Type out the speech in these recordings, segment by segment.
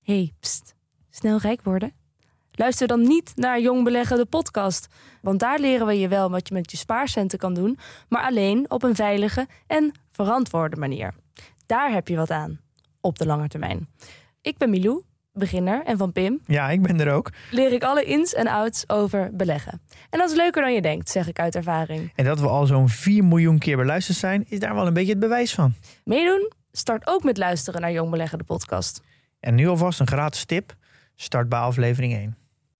Hey, pst. Snel rijk worden? Luister dan niet naar Jong Beleggen, de podcast. Want daar leren we je wel wat je met je spaarcenten kan doen, maar alleen op een veilige en verantwoorde manier. Daar heb je wat aan, op de lange termijn. Ik ben Milou, beginner, en van Pim... Ja, ik ben er ook. ...leer ik alle ins en outs over beleggen. En dat is leuker dan je denkt, zeg ik uit ervaring. En dat we al zo'n 4 miljoen keer beluisterd zijn, is daar wel een beetje het bewijs van. Meedoen? Start ook met luisteren naar Jong Beleggen, de podcast. En nu alvast een gratis tip. Start bij aflevering 1.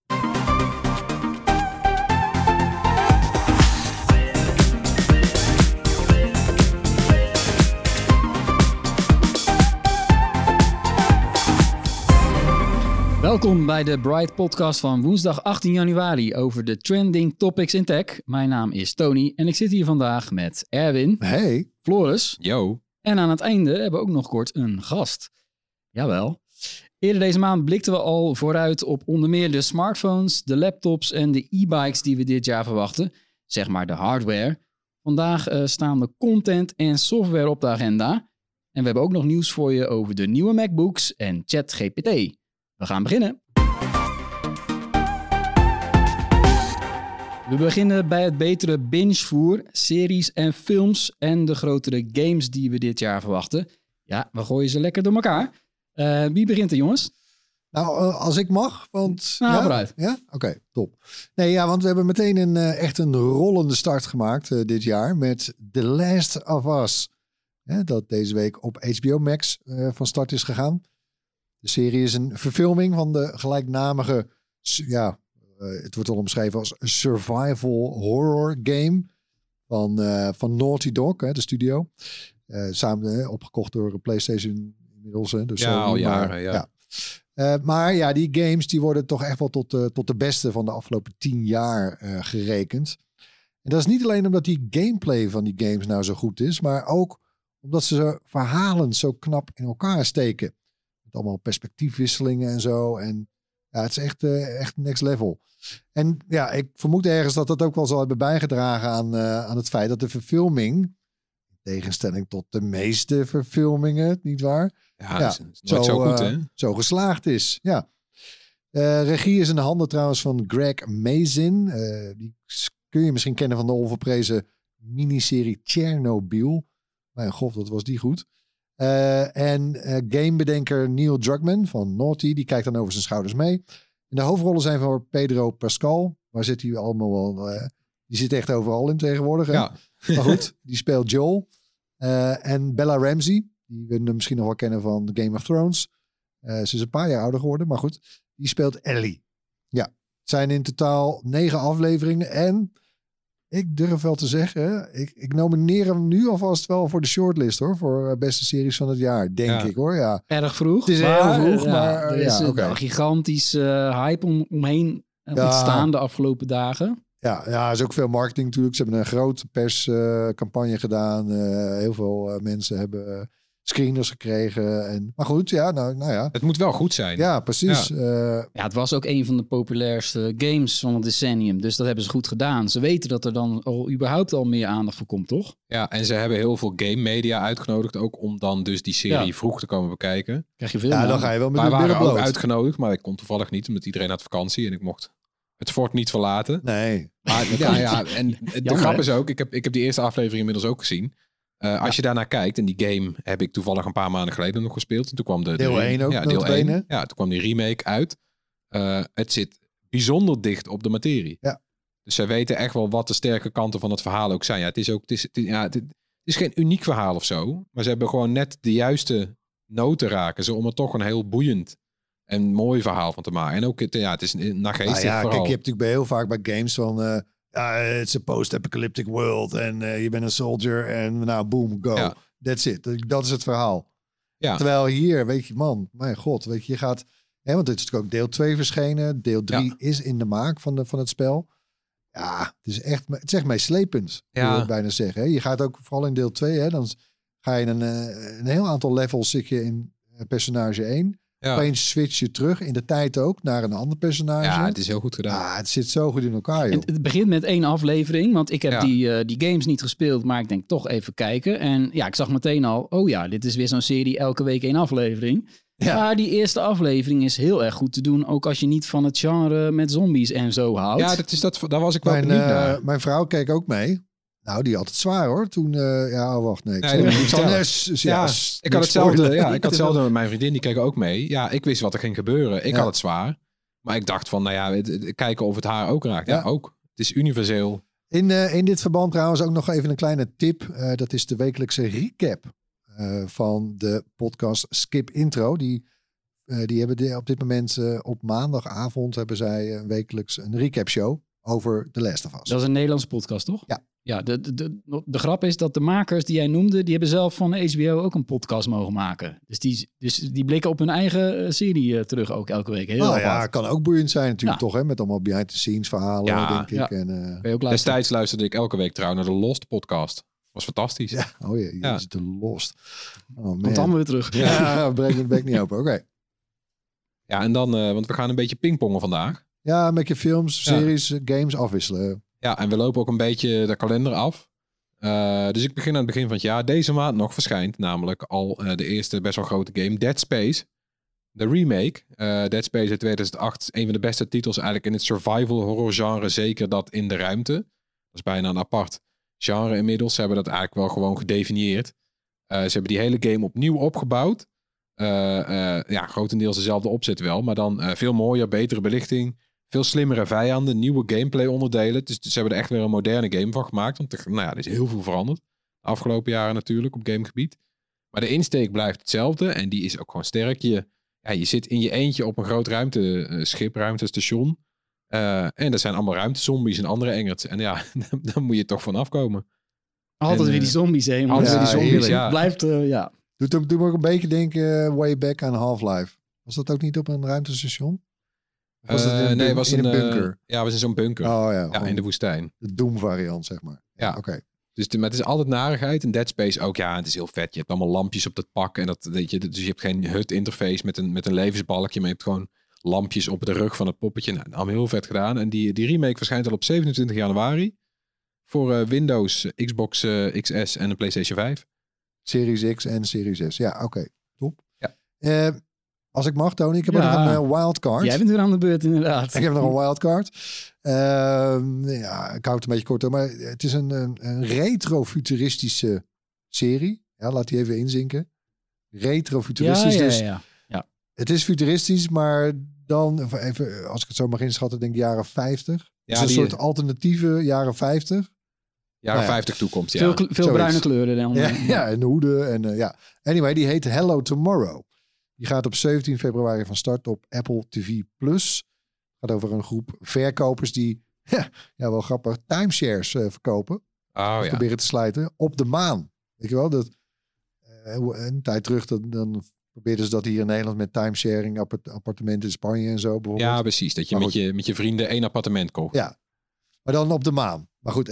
Welkom bij de Bright Podcast van woensdag 18 januari over de trending topics in tech. Mijn naam is Tony en ik zit hier vandaag met Erwin, Hey. Floris Yo. en aan het einde hebben we ook nog kort een gast. Jawel. Eerder deze maand blikten we al vooruit op onder meer de smartphones, de laptops en de e-bikes die we dit jaar verwachten. Zeg maar de hardware. Vandaag staan de content en software op de agenda. En we hebben ook nog nieuws voor je over de nieuwe MacBooks en ChatGPT. We gaan beginnen. We beginnen bij het betere bingevoer, series en films en de grotere games die we dit jaar verwachten. Ja, we gooien ze lekker door elkaar. Wie begint er, jongens? Nou, als ik mag, want... Nou, ja? vooruit. Ja? Oké, top. Nee, ja, want we hebben meteen echt een rollende start gemaakt dit jaar met The Last of Us. Dat deze week op HBO Max van start is gegaan. De serie is een verfilming van de gelijknamige... het wordt al omschreven als een survival horror game van Naughty Dog, de studio. Samen opgekocht door PlayStation inmiddels. Dus ja, al jaren, ja. Maar ja, die games die worden toch echt wel tot de beste van de afgelopen 10 jaar gerekend. En dat is niet alleen omdat die gameplay van die games nou zo goed is, maar ook omdat ze verhalen zo knap in elkaar steken. Met allemaal perspectiefwisselingen en zo. En ja, het is echt next level. En ja, ik vermoed ergens dat dat ook wel zal hebben bijgedragen aan het feit dat de verfilming, in tegenstelling tot de meeste verfilmingen, nietwaar? Ja, dat is nooit zo goed, hè? Zo geslaagd is, ja. Regie is in de handen trouwens van Greg Mazin. Die kun je misschien kennen van de onverprezen miniserie Chernobyl. Mijn god, wat was die goed. En gamebedenker Neil Druckmann van Naughty, die kijkt dan over zijn schouders mee. En de hoofdrollen zijn voor Pedro Pascal. Waar zit hij allemaal wel? Die zit echt overal in tegenwoordig. Hè? Ja. Maar goed, die speelt Joel. En Bella Ramsey, die we misschien nog wel kennen van Game of Thrones. Ze is een paar jaar ouder geworden, maar goed. Die speelt Ellie. Ja, het zijn in totaal 9 afleveringen. En ik durf wel te zeggen, ik nomineer hem nu alvast wel voor de shortlist, hoor. Voor beste series van het jaar, denk ik, hoor. Ja. Erg vroeg. Het is heel vroeg, maar... Er is een gigantische hype omheen ontstaan de afgelopen dagen. Ja, er is ook veel marketing natuurlijk. Ze hebben een grote perscampagne gedaan. Heel veel mensen hebben screeners gekregen. Maar goed, ja, nou ja. Het moet wel goed zijn. Ja, precies. Ja, het was ook een van de populairste games van het decennium. Dus dat hebben ze goed gedaan. Ze weten dat er dan überhaupt al meer aandacht voor komt, toch? Ja, en ze hebben heel veel game media uitgenodigd. Ook om dan dus die serie vroeg te komen bekijken. Krijg je veel dan ga je wel met Wij de waren billen ook bloot. uitgenodigd, maar ik kon toevallig niet. Omdat iedereen had vakantie en ik mocht het fort niet verlaten. Nee. Maar en de grap is ook, ik heb die eerste aflevering inmiddels ook gezien. Als je daarnaar kijkt, en die game heb ik toevallig een paar maanden geleden nog gespeeld. En toen kwam deel 1 ook, deel 1. Ja, toen kwam die remake uit. Het zit bijzonder dicht op de materie. Ja. Dus zij weten echt wel wat de sterke kanten van het verhaal ook zijn. Ja, het is geen uniek verhaal of zo. Maar ze hebben gewoon net de juiste noten raken. Om er toch een heel boeiend en mooi verhaal van te maken. En ook, het is een nageestig verhaal. Kijk, je hebt natuurlijk heel vaak bij games van... it's a post-apocalyptic world. En je bent een soldier. En nou, boom, go. Ja. That's it. Dat is het verhaal. Ja. Terwijl hier, weet je, man, mijn god. Weet je gaat... want dit is natuurlijk ook deel 2 verschenen. Deel 3 is in de maak van het spel. Ja, het is echt meeslepend. Wil ik bijna zeggen. Hè. Je gaat ook, vooral in deel 2, dan ga je een heel aantal levels zit je in personage 1. Ja. Opeens switch je terug in de tijd ook naar een ander personage. Ja, het is heel goed gedaan. Ja, het zit zo goed in elkaar, joh. Het begint met 1 aflevering, want ik heb die games niet gespeeld, maar ik denk toch even kijken. En ja, ik zag meteen al, dit is weer zo'n serie, elke week 1 aflevering. Ja. Maar die eerste aflevering is heel erg goed te doen. Ook als je niet van het genre met zombies en zo houdt. Ja, daar was ik wel benieuwd naar. Mijn vrouw keek ook mee. Nou, die had het zwaar hoor. Toen, wacht, nee. Nee, dat moet ik vertellen. Ik had hetzelfde. Ja, ik had hetzelfde met mijn vriendin. Die keek ook mee. Ja, ik wist wat er ging gebeuren. Ik had het zwaar. Maar ik dacht van, kijken of het haar ook raakt. Ja, ook. Het is universeel. In dit verband trouwens ook nog even een kleine tip. Dat is de wekelijkse recap van de podcast Skip Intro. Die hebben op dit moment op maandagavond hebben zij wekelijks een recap show over The Last of Us. Dat is een Nederlandse podcast, toch? Ja. Ja, de grap is dat de makers die jij noemde, die hebben zelf van de HBO ook een podcast mogen maken. Dus die blikken op hun eigen serie terug ook elke week. Heel apart. Kan ook boeiend zijn natuurlijk toch, hè? Met allemaal behind the scenes verhalen, denk ik. Ja. En, Destijds luisterde ik elke week trouw naar de Lost podcast. Was fantastisch. Ja, je is de Lost. Oh, man. Komt allemaal weer terug. Ja, breek mijn bek niet open. Oké. Ja, en dan, want we gaan een beetje pingpongen vandaag. Ja, met je films, series, games afwisselen. Ja, en we lopen ook een beetje de kalender af. Dus ik begin aan het begin van het jaar. Deze maand nog verschijnt namelijk al de eerste best wel grote game. Dead Space. De remake. Dead Space uit 2008 is een van de beste titels eigenlijk in het survival horror genre. Zeker dat in de ruimte. Dat is bijna een apart genre inmiddels. Ze hebben dat eigenlijk wel gewoon gedefinieerd. Ze hebben die hele game opnieuw opgebouwd. Grotendeels dezelfde opzet wel. Maar dan veel mooier, betere belichting. Veel slimmere vijanden, nieuwe gameplay onderdelen. Dus ze hebben er echt weer een moderne game van gemaakt. Want er is heel veel veranderd. De afgelopen jaren natuurlijk op gamegebied. Maar de insteek blijft hetzelfde. En die is ook gewoon sterk. Je zit in je eentje op een groot ruimteschip, ruimtestation. En er zijn allemaal ruimtezombies en andere engerts. En ja, dan moet je toch van afkomen. Altijd weer die zombies heen. Altijd weer die zombies, ja. Blijft, Doet me ook een beetje denken way back aan Half-Life. Was dat ook niet op een ruimtestation? Was het was in een bunker? Ja, was in zo'n bunker. Oh ja, in de woestijn. De Doom variant, zeg maar. Ja, oké. Dus maar het is altijd narigheid. In Dead Space ook, ja, het is heel vet. Je hebt allemaal lampjes op dat pak. En dat weet je, dus je hebt geen HUD interface met een levensbalkje. Maar je hebt gewoon lampjes op de rug van het poppetje. Nou, allemaal heel vet gedaan. En die remake verschijnt al op 27 januari. Voor Windows, Xbox XS en de PlayStation 5. Series X en Series S. Ja, oké. Top. Ja. Als ik mag, Tony, ik heb nog een wildcard. Jij bent weer aan de beurt, inderdaad. Ik heb nog een wildcard. Ik hou het een beetje kort, maar het is een retro-futuristische serie. Ja, laat die even inzinken. Retro-futuristisch. Ja. Het is futuristisch, maar dan, even, als ik het zo mag inschatten, denk ik jaren 50. Ja, een soort alternatieve jaren 50. Jaren 50 toekomst, ja. Veel bruine kleuren dan. Ja, en hoeden. En, Anyway, die heet Hello Tomorrow. Die gaat op 17 februari van start op Apple TV+. Het gaat over een groep verkopers die, wel grappig, timeshares verkopen. Proberen te slijten op de maan. Weet je wel, dat een tijd terug dan probeerden ze dat hier in Nederland met timesharing, appartementen in Spanje en zo bijvoorbeeld. Ja, precies. Dat je met je vrienden 1 appartement kocht. Ja, maar dan op de maan. Maar goed,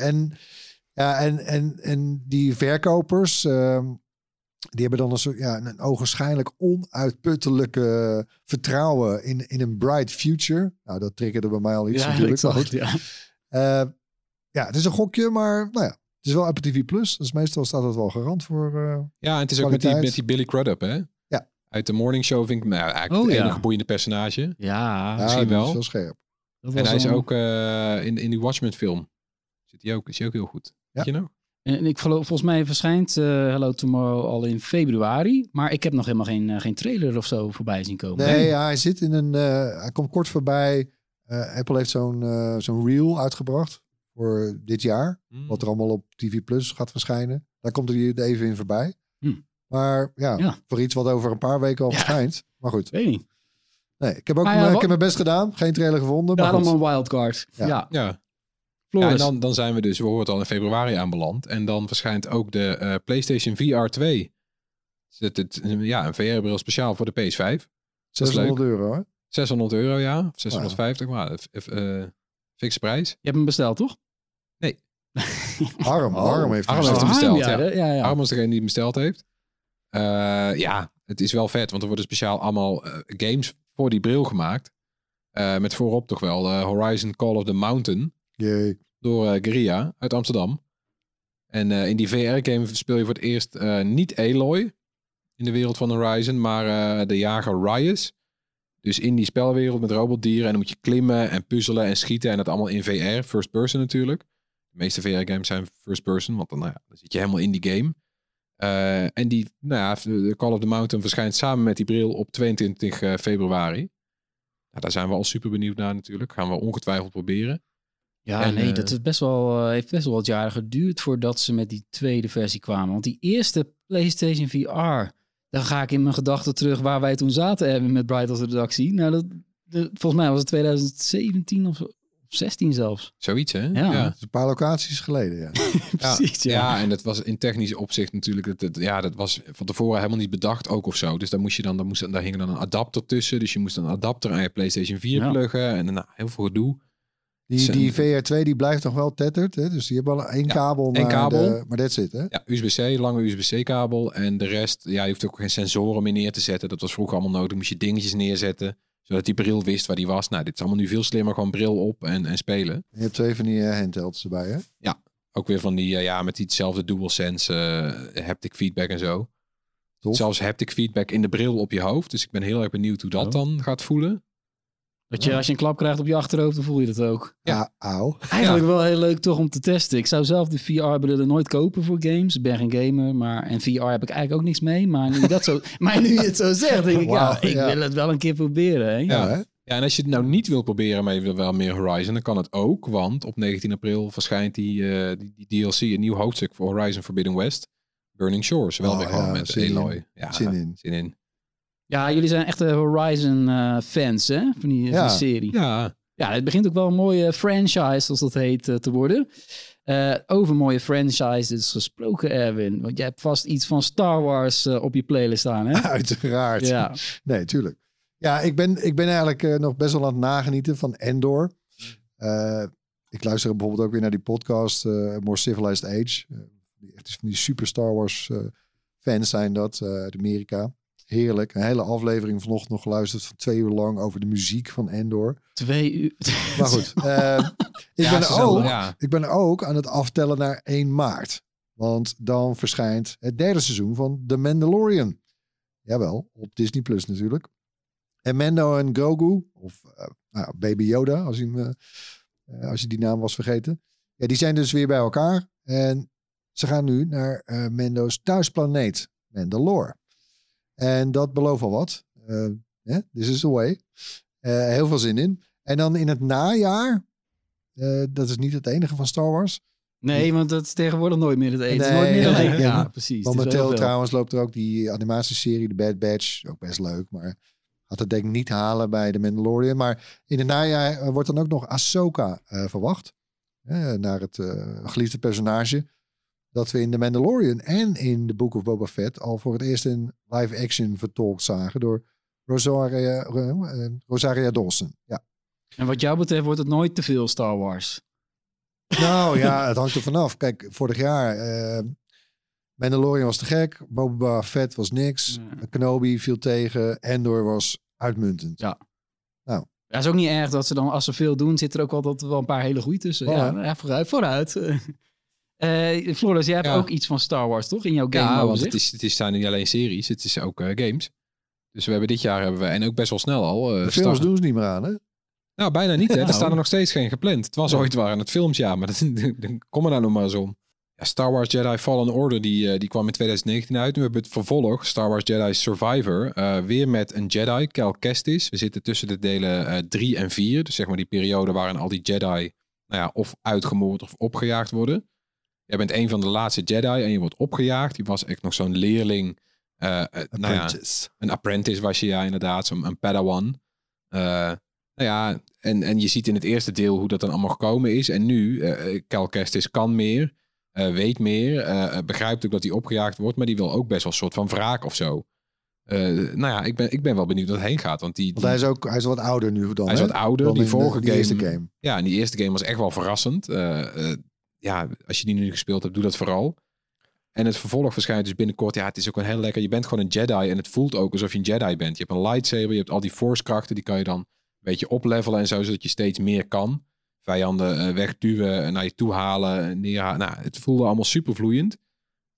en die verkopers, die hebben dan een soort, een ogenschijnlijk onuitputtelijke vertrouwen in een bright future. Nou, dat triggerde bij mij al iets natuurlijk. Maar goed. Het is een gokje, maar het is wel Apple TV+. Dus meestal staat het wel garant voor en het is ook met die Billy Crudup, hè? Ja. Uit de Morning Show vind ik eigenlijk het enige boeiende personage. Ja, misschien wel. Dat is wel scherp. En hij is ook in die Watchmen film. Is hij ook heel goed. Weet je nog? En ik volgens mij verschijnt Hello Tomorrow al in februari. Maar ik heb nog helemaal geen trailer of zo voorbij zien komen. Nee, hij zit in een... hij komt kort voorbij. Apple heeft zo'n reel uitgebracht voor dit jaar. Wat er allemaal op TV Plus gaat verschijnen. Daar komt hij er even in voorbij. Maar voor iets wat over een paar weken al verschijnt. Maar goed. Weet niet. Nee, ik heb ook ik heb mijn best gedaan. Geen trailer gevonden. Maar allemaal een wildcard. Ja. En dan zijn we horen al in februari aanbeland. En dan verschijnt ook de PlayStation VR 2. Een VR-bril speciaal voor de PS5. €600, hè? €600, ja. 650, maar fikse prijs. Je hebt hem besteld, toch? Nee. Harm heeft hem besteld. Ja. Harm is degene die hem besteld heeft. Het is wel vet, want er worden speciaal allemaal games voor die bril gemaakt. Met voorop toch wel Horizon Call of the Mountain. Jee. Door Guerrilla uit Amsterdam. En in die VR-game speel je voor het eerst niet Aloy. in de wereld van Horizon, maar de jager Ryus. Dus in die spelwereld met robotdieren en dan moet je klimmen en puzzelen en schieten en dat allemaal in VR, first person natuurlijk. De meeste VR-games zijn first person, want dan zit je helemaal in die game. En die, de Call of the Mountain verschijnt samen met die bril op 22 februari. Nou, daar zijn we al super benieuwd naar natuurlijk. Gaan we ongetwijfeld proberen. Ja, En, dat is heeft best wel wat jaren geduurd voordat ze met die tweede versie kwamen. Want die eerste PlayStation VR, dan ga ik in mijn gedachten terug waar wij toen zaten met Bright als redactie. Nou, volgens mij was het 2017 of 16 zelfs. Zoiets, hè? Ja. Dat is een paar locaties geleden, ja. Precies, ja, en dat was in technisch opzicht natuurlijk... Dat was van tevoren helemaal niet bedacht ook of zo. Dus daar hing dan een adapter tussen. Dus je moest een adapter aan je PlayStation 4 pluggen. En heel veel gedoe. Die VR2 die blijft nog wel tethered. Hè? Dus die hebben al één kabel. Maar that's it, hè? Ja, USB-C, lange USB-C-kabel. En de rest, je hoeft ook geen sensoren meer neer te zetten. Dat was vroeger allemaal nodig. Moest je dingetjes neerzetten, zodat die bril wist waar die was. Nou, dit is allemaal nu veel slimmer. Gewoon bril op en spelen. Je hebt 2 van die handhelds erbij, hè? Ja, ook weer van die, met diezelfde DualSense haptic feedback en zo. Tof. Zelfs haptic feedback in de bril op je hoofd. Dus ik ben heel erg benieuwd hoe dat dan gaat voelen. Dat je als je een klap krijgt op je achterhoofd, dan voel je dat ook. Ja, auw. Eigenlijk wel heel leuk toch om te testen. Ik zou zelf de VR-brillen nooit kopen voor games. Ik ben geen gamer, en VR heb ik eigenlijk ook niks mee. Maar nu, nu je het zo zegt, denk ik, wil het wel een keer proberen. Hè? Ja, en als je het nou niet wil proberen, maar je wil wel meer Horizon, dan kan het ook. Want op 19 april verschijnt die DLC, een nieuw hoofdstuk voor Horizon Forbidden West. Burning Shores, wel weer gewoon met Aloy. Ja, zin in. Ja, jullie zijn echte Horizon-fans, hè? Van die serie. Ja, het begint ook wel een mooie franchise, zoals dat heet, te worden. Over mooie franchises gesproken, Erwin. Want jij hebt vast iets van Star Wars op je playlist staan, hè? Uiteraard. Ja. Nee, tuurlijk. Ja, ik ben eigenlijk nog best wel aan het nagenieten van Endor. Ik luister bijvoorbeeld ook weer naar die podcast More Civilized Age. Echt van die super Star Wars fans zijn dat uit Amerika. Heerlijk. Een hele aflevering vanochtend nog geluisterd van 2 uur lang over de muziek van Endor. 2 uur. Maar goed. Ik ben ook aan het aftellen naar 1 maart. Want dan verschijnt het 3e seizoen van The Mandalorian. Jawel, op Disney Plus natuurlijk. En Mando en Grogu, of Baby Yoda, als je die naam was vergeten. Ja, die zijn dus weer bij elkaar. En ze gaan nu naar Mando's thuisplaneet, Mandalore. En dat belooft al wat. This is the way. Heel veel zin in. En dan in het najaar, dat is niet het enige van Star Wars. Nee, want dat is tegenwoordig nooit meer het eten. Nee, nooit meer nee. Ja, precies. Momenteel trouwens loopt er ook die animatieserie, The Bad Batch. Ook best leuk, maar had het denk ik niet halen bij The Mandalorian. Maar in het najaar wordt dan ook nog Ahsoka verwacht. Naar het geliefde personage. Dat we in The Mandalorian en in The Book of Boba Fett al voor het eerst in live action vertolkt zagen door Rosaria Dawson. Ja. En wat jou betreft wordt het nooit te veel Star Wars. Nou ja, het hangt er vanaf. Kijk, vorig jaar Mandalorian was te gek. Boba Fett was niks. Kenobi viel tegen. Endor was uitmuntend. Ja. Nou. Ja, is ook niet erg dat ze dan, als ze veel doen, zit er ook altijd wel een paar hele goeie tussen. Ja, vooruit. Floris, jij hebt ook iets van Star Wars, toch? In jouw game. Ja, want het zijn niet alleen series, het is ook games. Dus we hebben dit jaar, en ook best wel snel al... de films doen ze niet meer aan, hè? Nou, bijna niet, hè. Er staan er nog steeds geen gepland. Het was ooit waren het films, ja, maar kom er nou nog maar eens om. Ja, Star Wars Jedi Fallen Order, die kwam in 2019 uit. Nu hebben we het vervolg, Star Wars Jedi Survivor. Weer met een Jedi, Cal Kestis. We zitten tussen de delen 3 en 4. Dus zeg maar die periode waarin al die Jedi of uitgemoord of opgejaagd worden. Jij bent een van de laatste Jedi en je wordt opgejaagd. Die was echt nog zo'n leerling. Apprentice. Een apprentice was je, inderdaad. Een Padawan. En je ziet in het eerste deel hoe dat dan allemaal gekomen is. En nu, Cal Kestis kan meer, weet meer, begrijpt ook dat hij opgejaagd wordt, maar die wil ook best wel een soort van wraak of zo. Ik ben wel benieuwd waar het heen gaat. Want hij is wat ouder nu dan. Hij is wat ouder. Dan die vorige die eerste game. Ja, en die eerste game was echt wel verrassend. Als je die nu gespeeld hebt, doe dat vooral. En het vervolg verschijnt dus binnenkort. Ja, het is ook een heel lekker. Je bent gewoon een Jedi en het voelt ook alsof je een Jedi bent. Je hebt een lightsaber, je hebt al die force krachten, die kan je dan een beetje oplevelen en zo, zodat je steeds meer kan. Vijanden wegduwen, naar je toe halen, neerhalen. Nou, het voelde allemaal super vloeiend.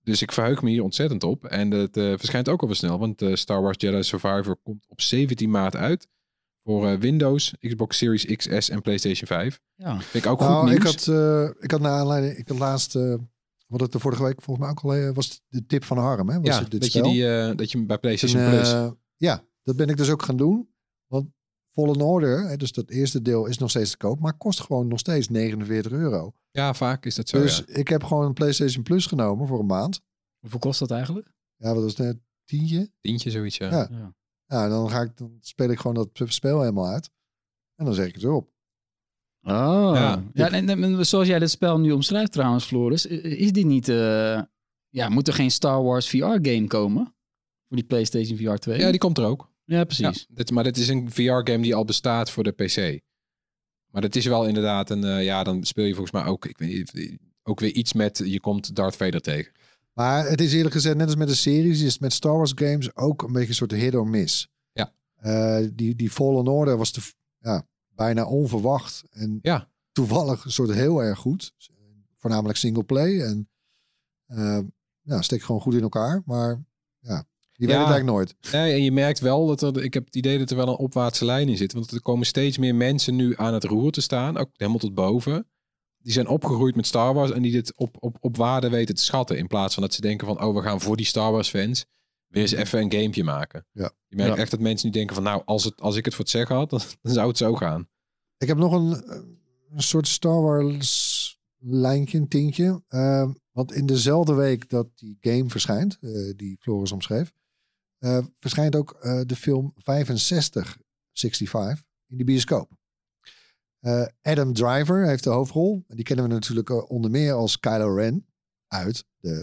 Dus ik verheug me hier ontzettend op. En het verschijnt ook alweer snel. Want Star Wars Jedi Survivor komt op 17 maart uit. Voor Windows, Xbox Series XS en PlayStation 5. Ja. Vind ik ook goed nieuws. Ik had naar aanleiding... Ik had laatst... wat het de vorige week volgens mij ook al... was de tip van Harm, hè? Was Ja, het dit dat spel? je hem bij PlayStation En, Plus... ja, dat ben ik dus ook gaan doen. Want Fallen Order, hè, dus dat eerste deel is nog steeds te koop. Maar kost gewoon nog steeds €49. Ja, vaak is dat zo, Dus ik heb gewoon een PlayStation Plus genomen voor een maand. Hoeveel kost dat eigenlijk? Ja, wat was het net? 10? Tientje, zoiets, ja. Ja. Ja. Ja, dan speel ik gewoon dat spel helemaal uit. En dan zeg ik het erop. Oh. Ja. Ja, en zoals jij dit spel nu omschrijft trouwens, Floris, is dit niet... moet er geen Star Wars VR-game komen? Voor die PlayStation VR 2? Ja, die komt er ook. Ja, precies. Ja, maar dit is een VR-game die al bestaat voor de PC. Maar dat is wel inderdaad een... dan speel je volgens mij ook... Ik weet niet, ook weer iets met... Je komt Darth Vader tegen. Maar het is eerlijk gezegd, net als met de series, is het met Star Wars games ook een beetje een soort hit or miss. Ja. Die Fallen Order was bijna onverwacht. En toevallig een soort heel erg goed. Voornamelijk single play. En steekt gewoon goed in elkaar. Maar die weet het eigenlijk nooit. Nee, en je merkt wel dat ik heb het idee dat er wel een opwaartse lijn in zit. Want er komen steeds meer mensen nu aan het roer te staan. Ook helemaal tot boven. Die zijn opgegroeid met Star Wars en die dit op waarde weten te schatten. In plaats van dat ze denken van, we gaan voor die Star Wars fans weer eens even een gamepje maken. Ja. Je merkt echt dat mensen nu denken van, nou, als ik het voor het zeggen had, dan zou het zo gaan. Ik heb nog een soort Star Wars lijntje, een tintje. Want in dezelfde week dat die game verschijnt, die Floris omschreef, verschijnt ook de film 65 in de bioscoop. Adam Driver heeft de hoofdrol. Die kennen we natuurlijk onder meer als Kylo Ren uit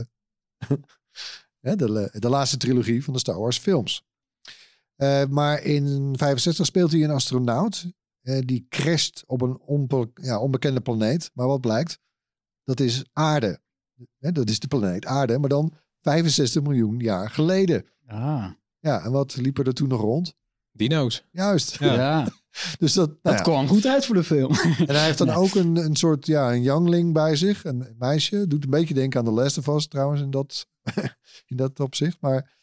de laatste trilogie van de Star Wars films. Maar in 65 speelt hij een astronaut. Die crasht op een onbekende planeet. Maar wat blijkt? Dat is aarde. Dat is de planeet aarde. Maar dan 65 miljoen jaar geleden. Ah. Ja, en wat liep er toen nog rond? Dino's. Juist. Ja. Dus dat kwam goed uit voor de film. En hij heeft dan ook een soort, een youngling bij zich. Een meisje. Doet een beetje denken aan The Last of Us trouwens in dat opzicht. Maar,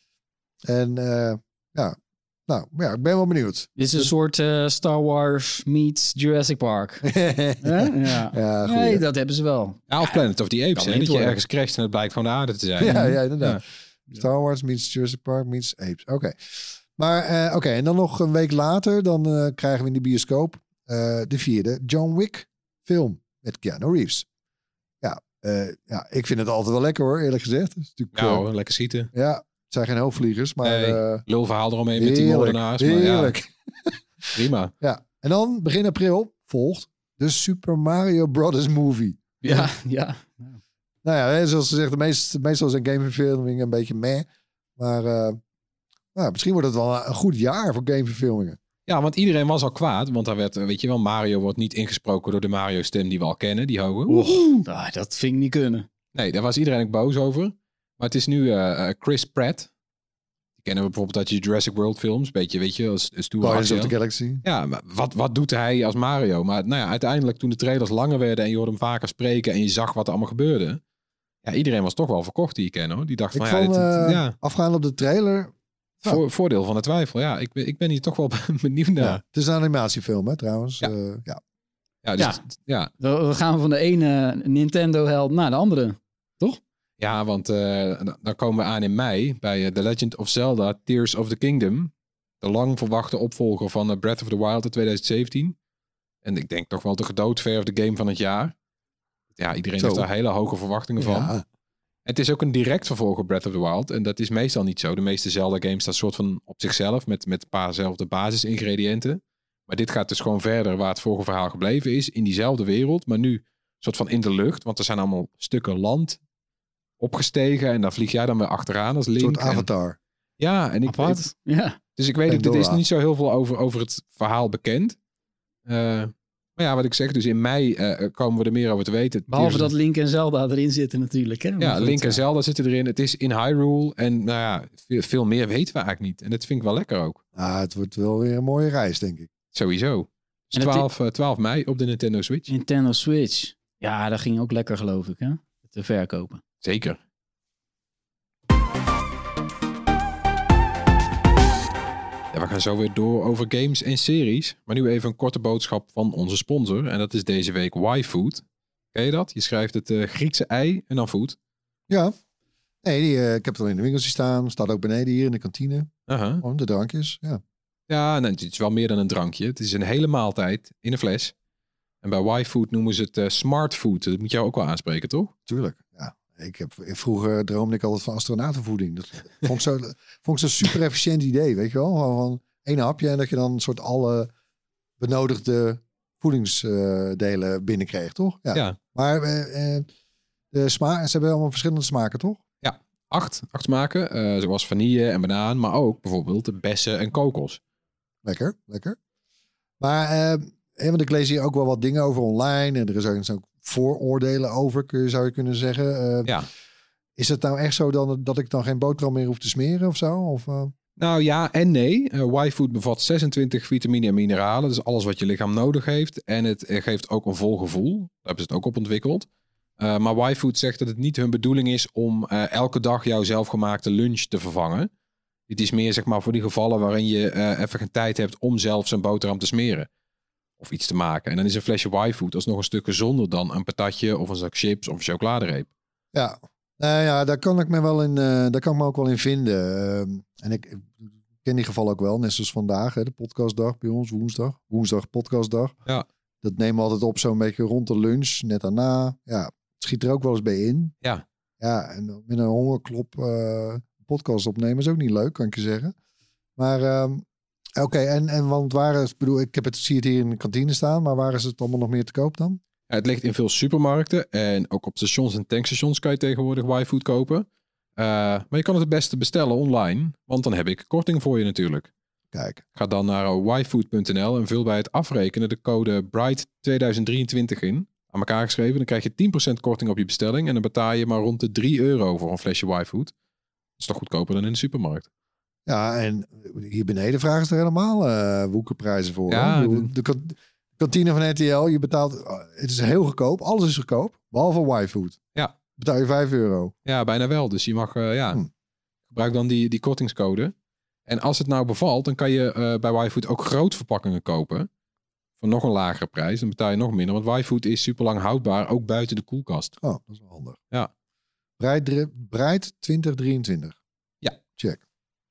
ik ben wel benieuwd. Dit is een soort Star Wars meets Jurassic Park. Ja, nee, dat hebben ze wel. Ja, of Planet of the Apes. Hè, dat je ergens crasht en het blijkt gewoon de aarde te zijn. Ja, inderdaad. Ja. Star Wars meets Jurassic Park meets Apes. Oké. Maar en dan nog een week later, dan krijgen we in de bioscoop de 4e John Wick film met Keanu Reeves. Ik vind het altijd wel lekker hoor, eerlijk gezegd. Het is natuurlijk, lekker schieten. Ja, het zijn geen hoofdvliegers, maar... lulverhaal eromheen met die moordenaars. Heerlijk. Maar prima. Ja, en dan begin april volgt de Super Mario Brothers movie. Ja. Nou ja, zoals ze zegt, meestal zijn gameverfilmingen een beetje meh. Maar misschien wordt het wel een goed jaar voor gameverfilmingen. Ja, want iedereen was al kwaad. Want daar werd, weet je wel, Mario wordt niet ingesproken door de Mario-stem die we al kennen. Die hoge. Dat vind ik niet kunnen. Nee, daar was iedereen ook boos over. Maar het is nu Chris Pratt. Die kennen we bijvoorbeeld uit de Jurassic World films. Beetje, weet je, als Guardians of the Galaxy. Ja, maar wat doet hij als Mario? Maar uiteindelijk toen de trailers langer werden en je hoorde hem vaker spreken en je zag wat er allemaal gebeurde. Ja, iedereen was toch wel verkocht die ik ken hoor. Die dacht van afgaan op de trailer. Voordeel van de twijfel. Ja, ik ben hier toch wel benieuwd naar. Ja, het is een animatiefilm hè, trouwens. We gaan van de ene Nintendo-held naar de andere. Toch? Ja, want dan komen we aan in mei bij The Legend of Zelda Tears of the Kingdom. De lang verwachte opvolger van Breath of the Wild in 2017. En ik denk toch wel de gedoodverfde game van het jaar. Ja, iedereen heeft daar hele hoge verwachtingen van. Ja. Het is ook een direct vervolg op Breath of the Wild. En dat is meestal niet zo. De meeste Zelda-games staan soort van op zichzelf met een paarzelfde basisingrediënten. Maar dit gaat dus gewoon verder waar het vorige verhaal gebleven is. In diezelfde wereld, maar nu soort van in de lucht. Want er zijn allemaal stukken land opgestegen. En daar vlieg jij dan weer achteraan als Link. Een soort Avatar. Dus ik weet niet, er is niet zo heel veel over het verhaal bekend. Maar ja, wat ik zeg, dus in mei komen we er meer over te weten. Behalve dat Link en Zelda erin zitten natuurlijk. Hè? Ja, Link en Zelda zitten erin. Het is in Hyrule. En veel meer weten we eigenlijk niet. En dat vind ik wel lekker ook. Het wordt wel weer een mooie reis, denk ik. Sowieso. Dus 12 mei op de Nintendo Switch. Nintendo Switch. Ja, dat ging ook lekker, geloof ik, hè? Te verkopen. Zeker. Ja, we gaan zo weer door over games en series. Maar nu even een korte boodschap van onze sponsor. En dat is deze week Y-Food. Ken je dat? Je schrijft het Griekse ei en dan food. Ja. Nee, ik heb het al in de winkeltje staan. Staat ook beneden hier in de kantine. Gewoon de drankjes, ja. Ja, nee, het is wel meer dan een drankje. Het is een hele maaltijd in een fles. En bij Y-Food noemen ze het smart food. Dat moet jou ook wel aanspreken, toch? Tuurlijk, ja. Vroeger droomde ik altijd van astronautenvoeding. Dat vond ik zo'n super efficiënt idee, weet je wel? Van 1 hapje en dat je dan een soort alle benodigde voedingsdelen binnenkreeg, toch? Ja. Maar de smaak, ze hebben allemaal verschillende smaken, toch? Ja, 8 smaken. Zoals vanille en banaan, maar ook bijvoorbeeld bessen en kokos. Lekker. Maar want ik lees hier ook wel wat dingen over online. En er is ook vooroordelen over, zou je kunnen zeggen. Ja. Is het nou echt zo dat ik dan geen boterham meer hoef te smeren of zo? Of, Nou ja en nee. Y-Food bevat 26 vitamine en mineralen. Dus alles wat je lichaam nodig heeft. En het geeft ook een vol gevoel. Daar hebben ze het ook op ontwikkeld. Maar Y-Food zegt dat het niet hun bedoeling is om elke dag jouw zelfgemaakte lunch te vervangen. Het is meer zeg maar voor die gevallen waarin je even geen tijd hebt om zelf zijn boterham te smeren. Of iets te maken. En dan is een flesje Y-Food alsnog een stuk gezonder dan een patatje of een zak chips of een chocoladereep. Ja, daar kan ik me wel in. Daar kan ik me ook wel in vinden. En ik ken die gevallen ook wel, net zoals vandaag, hè, de podcastdag bij ons, woensdag podcastdag. Ja. Dat nemen we altijd op zo'n beetje rond de lunch, net daarna. Ja, het schiet er ook wel eens bij in. Ja. Ja, en met een hongerklop podcast opnemen is ook niet leuk, kan ik je zeggen. Maar oké, en want waar is, bedoel, zie het hier in de kantine staan, maar waar is het allemaal nog meer te koop dan? Ja, het ligt in veel supermarkten en ook op stations en tankstations kan je tegenwoordig Y-Food kopen. Maar je kan het beste bestellen online, want dan heb ik korting voor je natuurlijk. Kijk. Ga dan naar yfood.nl en vul bij het afrekenen de code BRIGHT2023 in. Aan elkaar geschreven, dan krijg je 10% korting op je bestelling en dan betaal je maar rond de €3 voor een flesje Y-Food. Dat is toch goedkoper dan in de supermarkt. Ja, en hier beneden vragen ze er helemaal woekerprijzen voor. Ja, de kantine van RTL, je betaalt, het is heel goedkoop, alles is goedkoop, behalve Y-Food. Ja. Betaal je €5. Ja, bijna wel. Dus je mag, gebruik dan die kortingscode. En als het nou bevalt, dan kan je bij Y-Food ook grootverpakkingen kopen. Voor nog een lagere prijs. Dan betaal je nog minder. Want Y-Food is super lang houdbaar, ook buiten de koelkast. Oh, dat is wel handig. Ja. Bright 2023. Ja. Check.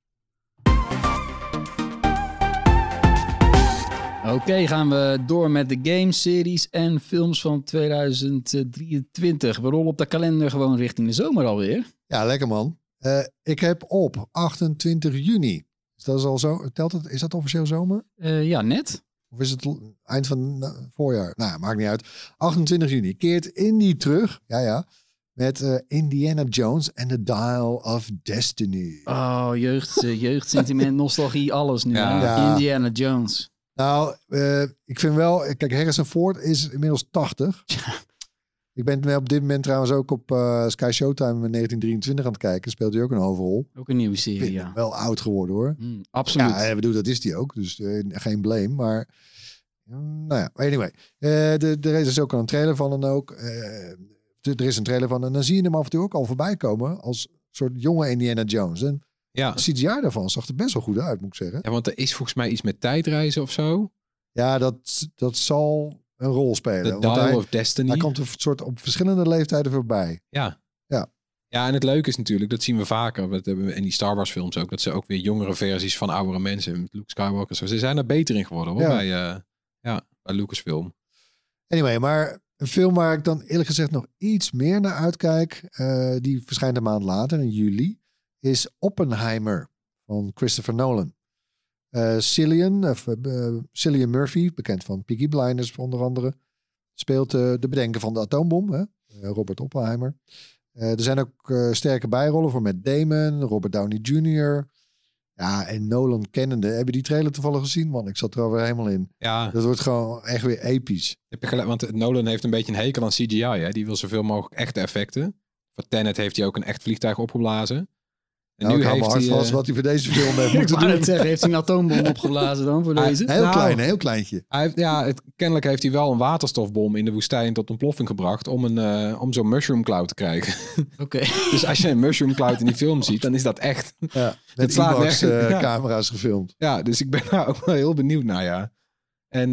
Oké, gaan we door met de games, series en films van 2023. We rollen op de kalender gewoon richting de zomer alweer. Ja, lekker man. Ik heb op 28 juni. Is dat al zo? Telt het? Is dat officieel zomer? Ja, net. Of is het eind van voorjaar? Nou, maakt niet uit. 28 juni keert Indy terug. Ja. Met Indiana Jones en The Dial of Destiny. Oh, jeugdsentiment, nostalgie, alles nu. Ja. Hè? Ja. Indiana Jones. Nou, ik vind wel... Kijk, Harrison Ford is inmiddels 80. Ik ben op dit moment trouwens ook op Sky Showtime met 1923 aan het kijken. Speelt hij ook een hoofdrol. Ook een nieuwe Ik serie, vind ja. hem wel oud geworden hoor. Absoluut. Ja, ik bedoel, dat is hij ook. Dus geen blame. Maar nou ja, anyway. Er is dus ook al een trailer van en ook. Er is een trailer van en dan zie je hem af en toe ook al voorbij komen als soort jonge Indiana Jones. En Ja. de CGI daarvan zag er best wel goed uit, moet ik zeggen. Ja, want er is volgens mij iets met tijdreizen of zo. Ja, dat zal een rol spelen. The Want Dial of Destiny. hij komt een soort op verschillende leeftijden voorbij. Ja. Ja. Ja, en het leuke is natuurlijk, dat zien we vaker. Dat hebben we in die Star Wars films ook. Dat ze ook weer jongere versies van oudere mensen. Met Luke Skywalker. Zo. Ze zijn er beter in geworden hoor. Ja. Bij Lucasfilm. Anyway, maar een film waar ik dan eerlijk gezegd nog iets meer naar uitkijk. Die verschijnt een maand later in juli. Is Oppenheimer van Christopher Nolan. Cillian Murphy, bekend van Peaky Blinders onder andere. Speelt de bedenker van de atoombom. Hè? Robert Oppenheimer. Er zijn ook sterke bijrollen voor Matt Damon, Robert Downey Jr. Ja, en Nolan kennende. Heb je die trailer toevallig gezien? Man, ik zat er alweer helemaal in. Ja, Dat wordt gewoon echt weer episch. heb je gelijk, want Nolan heeft een beetje een hekel aan CGI. Hè? Die wil zoveel mogelijk echte effecten. Voor Tenet heeft hij ook een echt vliegtuig opgeblazen. En Nou, nu ik hou me heeft hard hij... vast wat hij voor deze film heeft Ik moeten wou net doen. zeggen, heeft hij een atoombom opgeblazen dan voor deze? Heel kleintje. Kennelijk heeft hij wel een waterstofbom in de woestijn tot ontploffing gebracht om zo'n mushroom cloud te krijgen. Oké. Dus als je een mushroom cloud in die film ziet, dan is dat echt. Ja, met slaat IMAX nergens- ja. camera's gefilmd. Ja, dus ik ben daar ook wel heel benieuwd naar, ja. En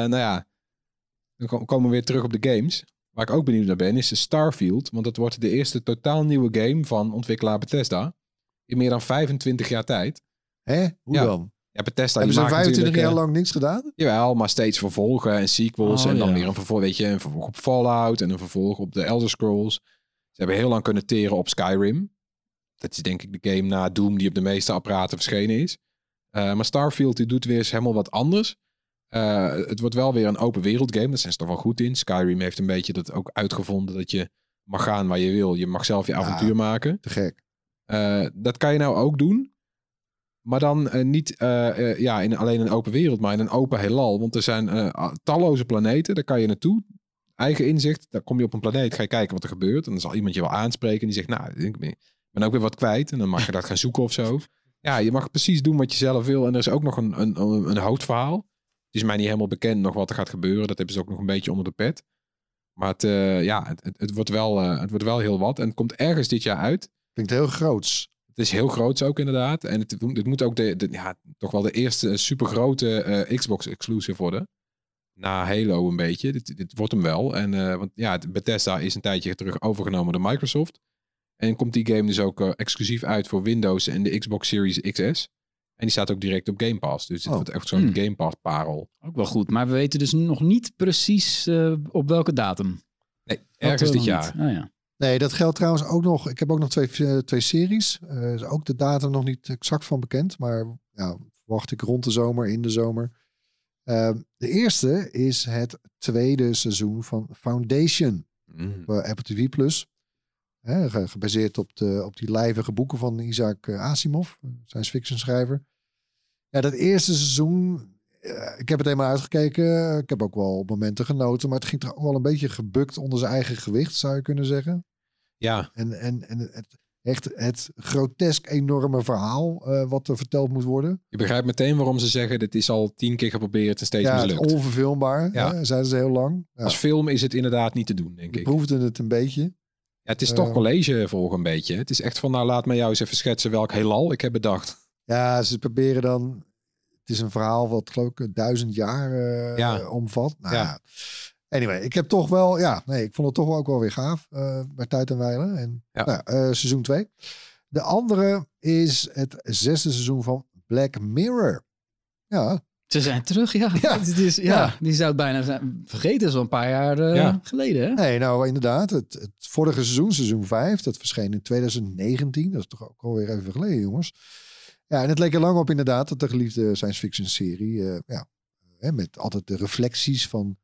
dan komen we weer terug op de games. Waar ik ook benieuwd naar ben, is de Starfield. Want dat wordt de eerste totaal nieuwe game van ontwikkelaar Bethesda. In meer dan 25 jaar tijd. Hè? Hoe Ja. dan? Ja, Bethesda Hebben ze die maakt 25 natuurlijk, jaar lang niks gedaan? Jawel, maar steeds vervolgen en sequels. Oh, En dan ja. weer een vervolg, weet je, een vervolg op Fallout en een vervolg op de Elder Scrolls. Ze hebben heel lang kunnen teren op Skyrim. Dat is denk ik de game na Doom die op de meeste apparaten verschenen is. Maar Starfield die doet weer eens helemaal wat anders. Het wordt wel weer een open wereld game. Daar zijn ze toch wel goed in. Skyrim heeft een beetje dat ook uitgevonden dat je mag gaan waar je wil. Je mag zelf je avontuur maken. Te gek. Dat kan je nou ook doen. Maar dan niet in alleen een open wereld, maar in een open heelal. Want er zijn talloze planeten, daar kan je naartoe. Eigen inzicht, daar kom je op een planeet, ga je kijken wat er gebeurt. En dan zal iemand je wel aanspreken en die zegt, nou, ik ben ook weer wat kwijt. En dan mag je dat gaan zoeken of zo. Ja, je mag precies doen wat je zelf wil. En er is ook nog een hoofdverhaal. Het is mij niet helemaal bekend nog wat er gaat gebeuren. Dat hebben ze ook nog een beetje onder de pet. Maar het wordt wel heel wat. En het komt ergens dit jaar uit. Klinkt heel groots. Het is heel groots ook inderdaad. En het moet ook toch wel de eerste supergrote Xbox exclusive worden. Na Halo een beetje. Dit wordt hem wel. En want Bethesda is een tijdje terug overgenomen door Microsoft. En komt die game dus ook exclusief uit voor Windows en de Xbox Series XS. En die staat ook direct op Game Pass. Dus dit wordt echt zo'n Game Pass parel. Ook wel goed. Maar we weten dus nog niet precies op welke datum. Nee, ergens dit jaar. Oh, ja. Nee, dat geldt trouwens ook nog. Ik heb ook nog twee series. Is ook de datum nog niet exact van bekend. Maar ja, verwacht ik rond de zomer, in de zomer. De eerste is het tweede seizoen van Foundation. Op Apple TV+. Gebaseerd op die lijvige boeken van Isaac Asimov. Science fiction schrijver. Ja, dat eerste seizoen... ik heb het helemaal uitgekeken. Ik heb ook wel op momenten genoten. Maar het ging toch ook wel een beetje gebukt onder zijn eigen gewicht, zou je kunnen zeggen. Ja. En het grotesk enorme verhaal wat er verteld moet worden. Je begrijpt meteen waarom ze zeggen, dit is al 10 keer geprobeerd en steeds Ja, het mislukt. onverfilmbaar, zeiden ze heel lang. Ja. Als film is het inderdaad niet te doen, denk We ik. proefden het een beetje. Ja, het is toch college volgen een beetje. Het is echt van, nou laat mij jou eens even schetsen welk heelal ik heb bedacht. Ja, ze proberen dan... Het is een verhaal wat geloof ik 1000 jaar omvat. Nou, Ja. Anyway, ik heb toch wel... ik vond het toch wel ook wel weer gaaf bij Tijd en Wijlen. En seizoen 2. De andere is het 6e seizoen van Black Mirror. Ja. Ze zijn terug, ja. Ja. Die zou het bijna zijn vergeten, zo'n paar jaar geleden. Hè? Nee, nou inderdaad. Het vorige seizoen, seizoen 5, dat verscheen in 2019. Dat is toch ook alweer even geleden, jongens. Ja, en het leek er lang op inderdaad dat de geliefde science fiction serie... met altijd de reflecties van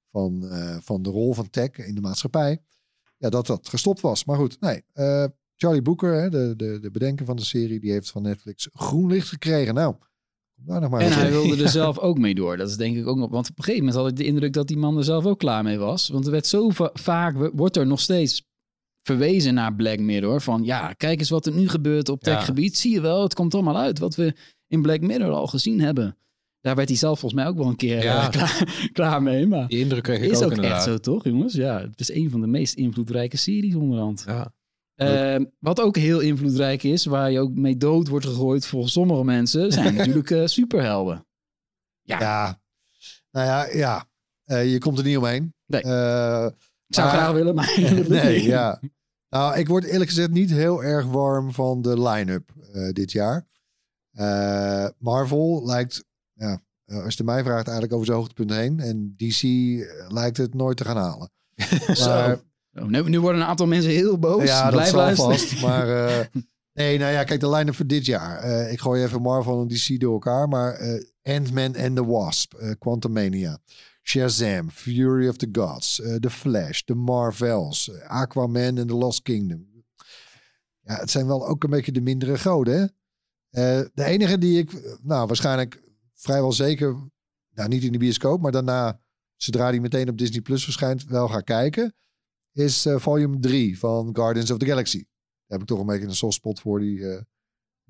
de rol van tech in de maatschappij. Ja, dat gestopt was. Maar goed, nee. Charlie Brooker, de bedenker van de serie, die heeft van Netflix groen licht gekregen. Nou, kom daar nog maar En eens hij in. wilde er zelf ook mee door. Dat is denk ik ook nog... Want op een gegeven moment had ik de indruk dat die man er zelf ook klaar mee was. Want er werd zo vaak... Wordt er nog steeds verwezen naar Black Mirror. Van ja, kijk eens wat er nu gebeurt op techgebied. Zie je wel, het komt allemaal uit wat we in Black Mirror al gezien hebben. Daar werd hij zelf volgens mij ook wel een keer klaar mee. Maar Die indruk kreeg ik is ook ook inderdaad. echt zo, toch jongens? Ja, het is een van de meest invloedrijke series onderhand. Ja. Wat ook heel invloedrijk is, waar je ook mee dood wordt gegooid voor sommige mensen, zijn natuurlijk superhelden. Ja. Nou ja. Je komt er niet omheen. Nee. Ik zou graag willen, maar... nee, ja. Nou, ik word eerlijk gezegd niet heel erg warm van de line-up dit jaar. Marvel lijkt, als je mij vraagt, eigenlijk over zijn hoogtepunt heen. En DC lijkt het nooit te gaan halen. Maar, nu worden een aantal mensen heel boos. ja, Blijf dat zal luisteren. vast. Maar nee, nou ja, kijk, de line-up voor dit jaar. Ik gooi even Marvel en DC door elkaar. Maar Ant-Man and the Wasp, Quantumania, Shazam, Fury of the Gods, The Flash, The Marvels, Aquaman and the Lost Kingdom. Ja, het zijn wel ook een beetje de mindere goden, hè? De enige die ik, waarschijnlijk vrijwel zeker, niet in de bioscoop, maar daarna, zodra die meteen op Disney Plus verschijnt, wel ga kijken, is volume 3 van Guardians of the Galaxy. Daar heb ik toch een beetje een soft spot voor. Die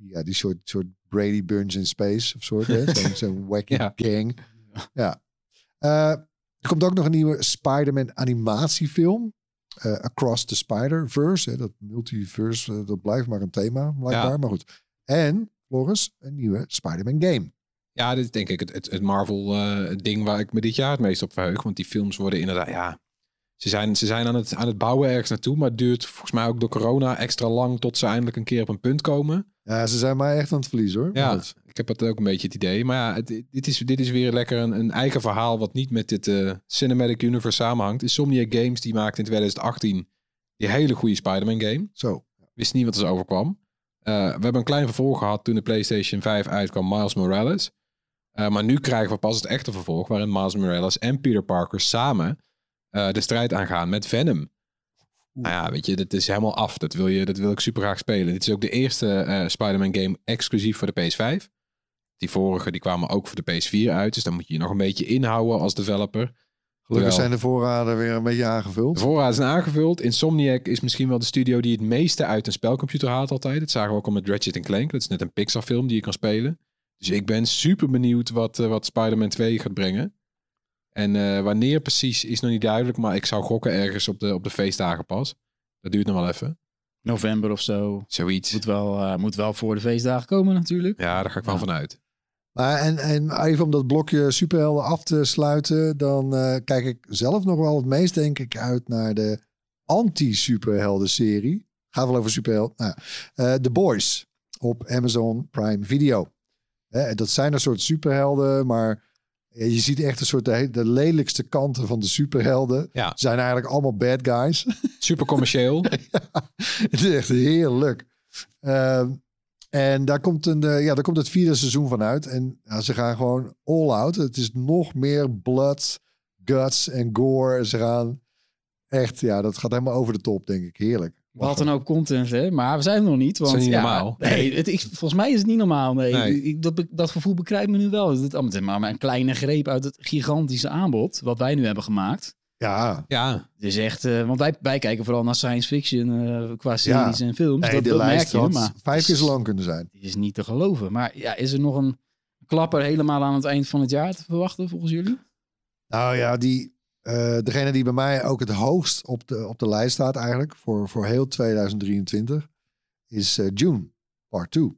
die soort Brady Bunch in Space of soort. Hè? Zo'n wacky gang. Ja. Er komt ook nog een nieuwe Spider-Man animatiefilm. Across the Spider-Verse. Hè? Dat multiverse, dat blijft maar een thema blijkbaar. Maar goed. En, Floris, een nieuwe Spider-Man game. Ja, dit is denk ik het Marvel ding waar ik me dit jaar het meest op verheug. Want die films worden inderdaad, ze zijn aan het bouwen ergens naartoe. Maar het duurt volgens mij ook door corona extra lang tot ze eindelijk een keer op een punt komen. Ja, ze zijn maar echt aan het verliezen hoor. Ja, ik heb dat ook een beetje het idee. Maar ja, dit is weer lekker een eigen verhaal wat niet met dit Cinematic Universe samenhangt. Insomniac Games die maakte in 2018 die hele goede Spider-Man game. Zo. Wist niet wat er zo overkwam. We hebben een klein vervolg gehad toen de PlayStation 5 uitkwam, Miles Morales. Maar nu krijgen we pas het echte vervolg waarin Miles Morales en Peter Parker samen de strijd aangaan met Venom. Nou ja, weet je, dat is helemaal af. Dat wil ik super graag spelen. Dit is ook de eerste Spider-Man game exclusief voor de PS5. Die vorige die kwamen ook voor de PS4 uit. Dus dan moet je je nog een beetje inhouden als developer. Gelukkig zijn de voorraden weer een beetje aangevuld. De voorraden zijn aangevuld. Insomniac is misschien wel de studio die het meeste uit een spelcomputer haalt altijd. Dat zagen we ook al met Ratchet Clank. Dat is net een Pixar film die je kan spelen. Dus ik ben super benieuwd wat Spider-Man 2 gaat brengen. En wanneer precies is nog niet duidelijk. Maar ik zou gokken ergens op de feestdagen pas. Dat duurt nog wel even. November of zo. Zoiets. Moet wel voor de feestdagen komen natuurlijk. Ja, daar ga ik wel vanuit. Maar en even om dat blokje superhelden af te sluiten. Dan kijk ik zelf nog wel het meest denk ik uit naar de anti-superhelden serie. Gaat wel over superhelden. The Boys op Amazon Prime Video. Dat zijn een soort superhelden, maar je ziet echt een soort de lelijkste kanten van de superhelden. Ja. Ze zijn eigenlijk allemaal bad guys. Super commercieel. Ja, het is echt heerlijk. En daar komt het 4e seizoen van uit. En ze gaan gewoon all out. Het is nog meer blood, guts en gore. Ze gaan echt, dat gaat helemaal over de top, denk ik. Heerlijk. Wat dan ook content, hè? Maar we zijn er nog niet. Want, dat is niet normaal. Nee, volgens mij is het niet normaal. Nee. Dat gevoel bekrijgt me nu wel. Het is maar een kleine greep uit het gigantische aanbod wat wij nu hebben gemaakt. Ja. Het is echt... want wij kijken vooral naar science fiction qua series en films. Nee, dat merk je, maar 5 keer zo lang kunnen zijn. Die is niet te geloven. Maar is er nog een klapper helemaal aan het eind van het jaar te verwachten volgens jullie? Nou ja, degene die bij mij ook het hoogst op de lijst staat eigenlijk voor heel 2023 is Dune Part 2.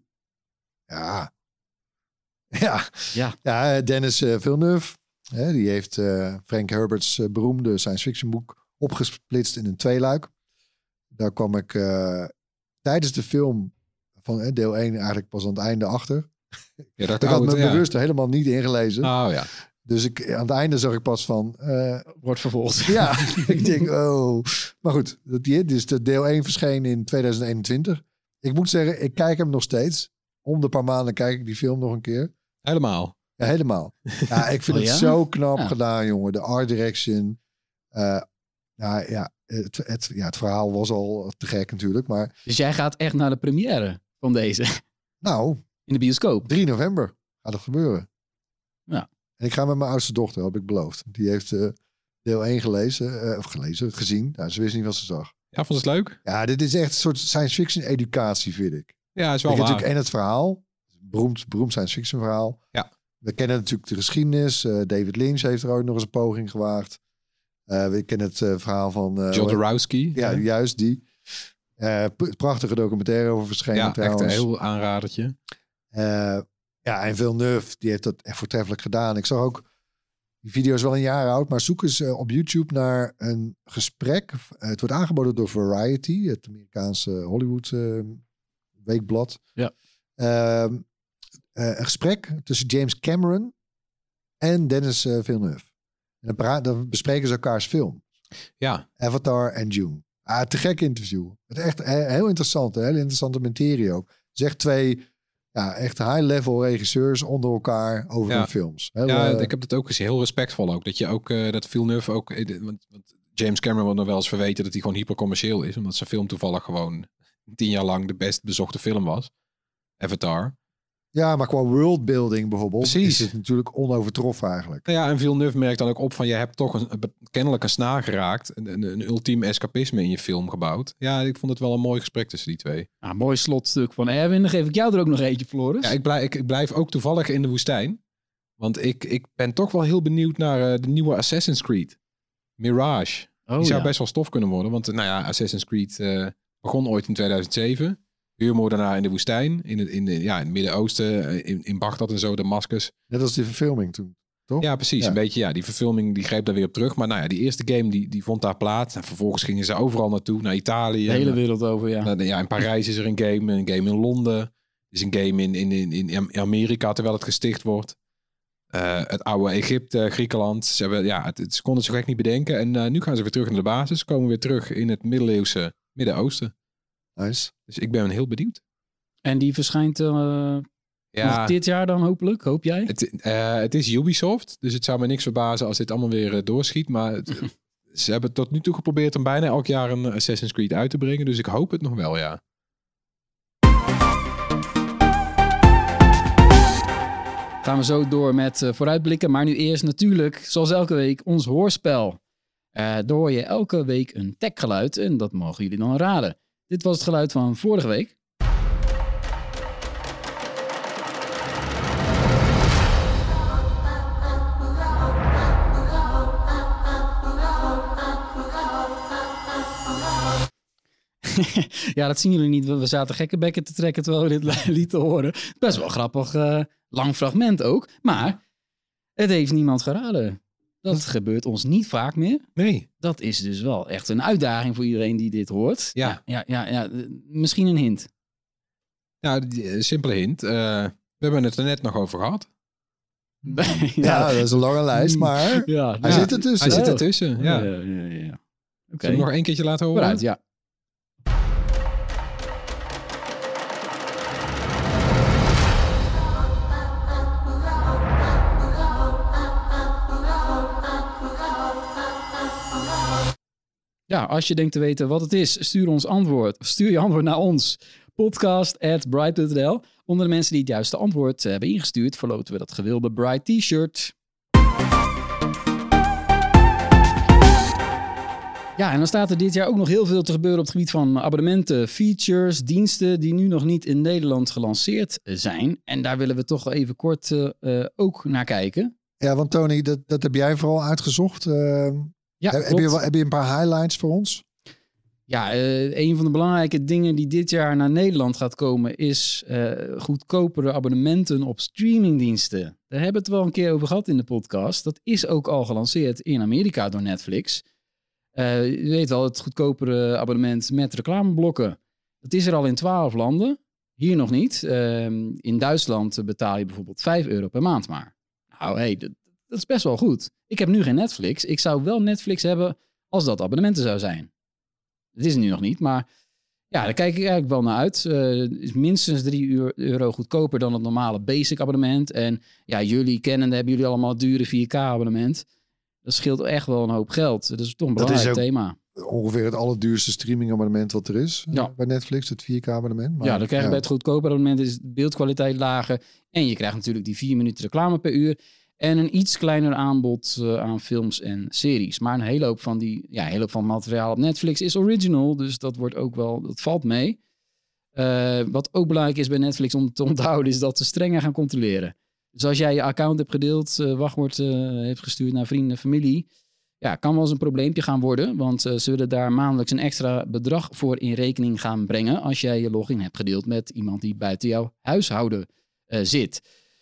Ja, Dennis Villeneuve. Die heeft Frank Herbert's beroemde science fiction boek opgesplitst in een 2-luik. Daar kwam ik tijdens de film van deel 1 eigenlijk pas aan het einde achter. Ja, ik had me bewust helemaal niet ingelezen. Oh ja. Dus aan het einde zag ik pas van... wordt vervolgd. Ja, ik denk, Maar goed, dus de deel 1 verscheen in 2021. Ik moet zeggen, ik kijk hem nog steeds. Om de paar maanden kijk ik die film nog een keer. Helemaal? Ja, helemaal. Ja, ik vind het zo knap gedaan, jongen. De art direction. Het verhaal was al te gek natuurlijk, maar... Dus jij gaat echt naar de première van deze? Nou... In de bioscoop? 3 november gaat het gebeuren. Ja. En ik ga met mijn oudste dochter, heb ik beloofd. Die heeft deel 1 gezien. Nou, ze wist niet wat ze zag. Ja, vond het leuk? Ja, dit is echt een soort science fiction educatie, vind ik. Ja, is wel waar. En het verhaal. Beroemd science fiction verhaal. Ja. We kennen natuurlijk de geschiedenis. David Lynch heeft er ook nog eens een poging gewaagd. We kennen het verhaal van... John Dorowski. Ja, juist die. Prachtige documentaire over verschenen trouwens. Echt een heel aanradertje. En Villeneuve, die heeft dat echt voortreffelijk gedaan. Ik zag ook, die video is wel een jaar oud, maar zoek eens op YouTube naar een gesprek. Het wordt aangeboden door Variety, het Amerikaanse Hollywood weekblad. Ja. Een gesprek tussen James Cameron en Dennis Villeneuve. En dan bespreken ze elkaars film. Ja. Avatar en Dune. Te gek interview. Het echt heel interessant, heel interessante materie ook. Het is echt 2... Ja, echt high-level regisseurs onder elkaar over hun films. Ik heb dat ook eens heel respectvol ook. Dat je ook, dat Villeneuve ook... Want James Cameron wordt nog wel eens verweten dat hij gewoon hypercommercieel is. Omdat zijn film toevallig gewoon 10 jaar lang de best bezochte film was. Avatar. Ja, maar qua worldbuilding bijvoorbeeld Precies. is het natuurlijk onovertroffen eigenlijk. Nou ja, en Villeneuve merkt dan ook op van je hebt toch kennelijk een snaar geraakt. Een ultiem escapisme in je film gebouwd. Ja, ik vond het wel een mooi gesprek tussen die twee. Nou, mooi slotstuk van Erwin. Dan geef ik jou er ook nog eentje, Floris. Ja, ik blijf ook toevallig in de woestijn. Want ik ben toch wel heel benieuwd naar de nieuwe Assassin's Creed. Mirage. Die zou best wel stof kunnen worden. Want Assassin's Creed begon ooit in 2007. Huurmoordenaar in de woestijn. In het Midden-Oosten. In Bagdad en zo, Damascus. Net als die verfilming toen, toch? Ja, precies. Ja. Een beetje, die verfilming die greep daar weer op terug. Maar die eerste game die vond daar plaats. En vervolgens gingen ze overal naartoe. Naar Italië. De hele wereld over, ja. In Parijs is er een game in Londen. Er is een game in Amerika terwijl het gesticht wordt. Het oude Egypte, Griekenland. Ze konden het zo gek niet bedenken. En nu gaan ze weer terug naar de basis. Komen weer terug in het middeleeuwse Midden-Oosten. Nice. Dus ik ben heel benieuwd. En die verschijnt nog dit jaar dan hopelijk, hoop jij? Het is Ubisoft. Dus het zou me niks verbazen als dit allemaal weer doorschiet. Maar ze hebben tot nu toe geprobeerd om bijna elk jaar een Assassin's Creed uit te brengen. Dus ik hoop het nog wel, ja. Gaan we zo door met vooruitblikken. Maar nu eerst natuurlijk, zoals elke week, ons hoorspel. Daar hoor je elke week een techgeluid en dat mogen jullie dan raden. Dit was het geluid van vorige week. Ja, dat zien jullie niet. We zaten gekke bekken te trekken terwijl we dit lieten horen. Best wel grappig, lang fragment ook. Maar het heeft niemand geraden. Dat gebeurt ons niet vaak meer. Nee. Dat is dus wel echt een uitdaging voor iedereen die dit hoort. Ja. Ja. Misschien een hint. Ja, simpele hint. We hebben het er net nog over gehad. Ja, dat is een lange lijst, maar Ja, hij zit ertussen. Hij zit ertussen, ja. Ja. Zullen Oké. we hem nog één keertje laten horen? Vooruit, ja. Ja, als je denkt te weten wat het is, stuur je antwoord naar ons. podcast@bright.nl. Onder de mensen die het juiste antwoord hebben ingestuurd, verloten we dat gewilde Bright t-shirt. Ja, en dan staat er dit jaar ook nog heel veel te gebeuren op het gebied van abonnementen, features, diensten die nu nog niet in Nederland gelanceerd zijn. En daar willen we toch even kort ook naar kijken. Ja, want Tony, dat heb jij vooral uitgezocht. Ja, heb je een paar highlights voor ons? Ja, een van de belangrijke dingen die dit jaar naar Nederland gaat komen is goedkopere abonnementen op streamingdiensten. Daar hebben we het wel een keer over gehad in de podcast. Dat is ook al gelanceerd in Amerika door Netflix. Je weet wel, het goedkopere abonnement met reclameblokken. Dat is er al in 12 landen. Hier nog niet. In Duitsland betaal je bijvoorbeeld €5 per maand maar. Nou, dat is best wel goed. Ik heb nu geen Netflix. Ik zou wel Netflix hebben als dat abonnementen zou zijn. Dat is het nu nog niet, maar ja, daar kijk ik eigenlijk wel naar uit. Het is minstens €3 goedkoper dan het normale basic abonnement. En ja, jullie kennende hebben jullie allemaal het dure 4K abonnement. Dat scheelt echt wel een hoop geld. Dat is toch een belangrijk thema. Ongeveer het allerduurste streamingabonnement wat er is bij Netflix, het 4K-abonnement. Ja, dan krijg je bij het goedkope abonnement is de beeldkwaliteit lager. En je krijgt natuurlijk die 4 minuten reclame per uur. En een iets kleiner aanbod aan films en series. Maar een hele hoop van het materiaal op Netflix is original. Dus dat valt mee. Wat ook belangrijk is bij Netflix om te onthouden, is dat ze strenger gaan controleren. Dus als jij je account hebt gedeeld, wachtwoord heeft gestuurd naar vrienden en familie, ja, kan wel eens een probleempje gaan worden. Want ze willen daar maandelijks een extra bedrag voor in rekening gaan brengen als jij je login hebt gedeeld met iemand die buiten jouw huishouden zit.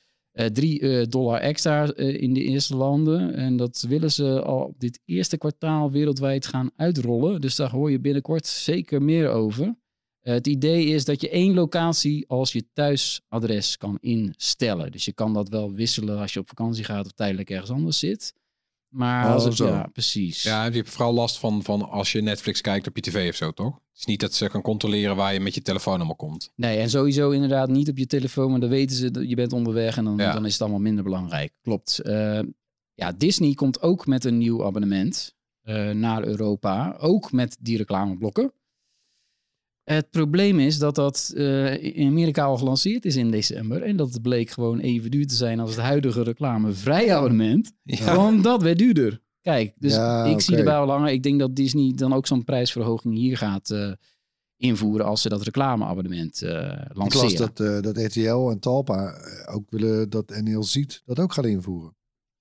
$3 extra in de eerste landen. En dat willen ze al op dit eerste kwartaal wereldwijd gaan uitrollen. Dus daar hoor je binnenkort zeker meer over. Het idee is dat je 1 locatie als je thuisadres kan instellen. Dus je kan dat wel wisselen als je op vakantie gaat of tijdelijk ergens anders zit. Maar ja, precies. Ja, je hebt vooral last van als je Netflix kijkt op je tv of zo, toch? Het is niet dat ze gaan controleren waar je met je telefoon allemaal komt. Nee, en sowieso inderdaad niet op je telefoon, maar dan weten ze dat je bent onderweg en dan is het allemaal minder belangrijk. Klopt. Disney komt ook met een nieuw abonnement naar Europa. Ook met die reclameblokken. Het probleem is dat in Amerika al gelanceerd is in december. En dat het bleek gewoon even duur te zijn als het huidige reclamevrij abonnement. Ja. Want dat werd duurder. Kijk, dus Ja, ik zie oké. erbij al langer. Ik denk dat Disney dan ook zo'n prijsverhoging hier gaat invoeren als ze dat reclameabonnement Ik lanceren. las dat RTL en Talpa ook willen dat NL Ziet dat ook gaat invoeren.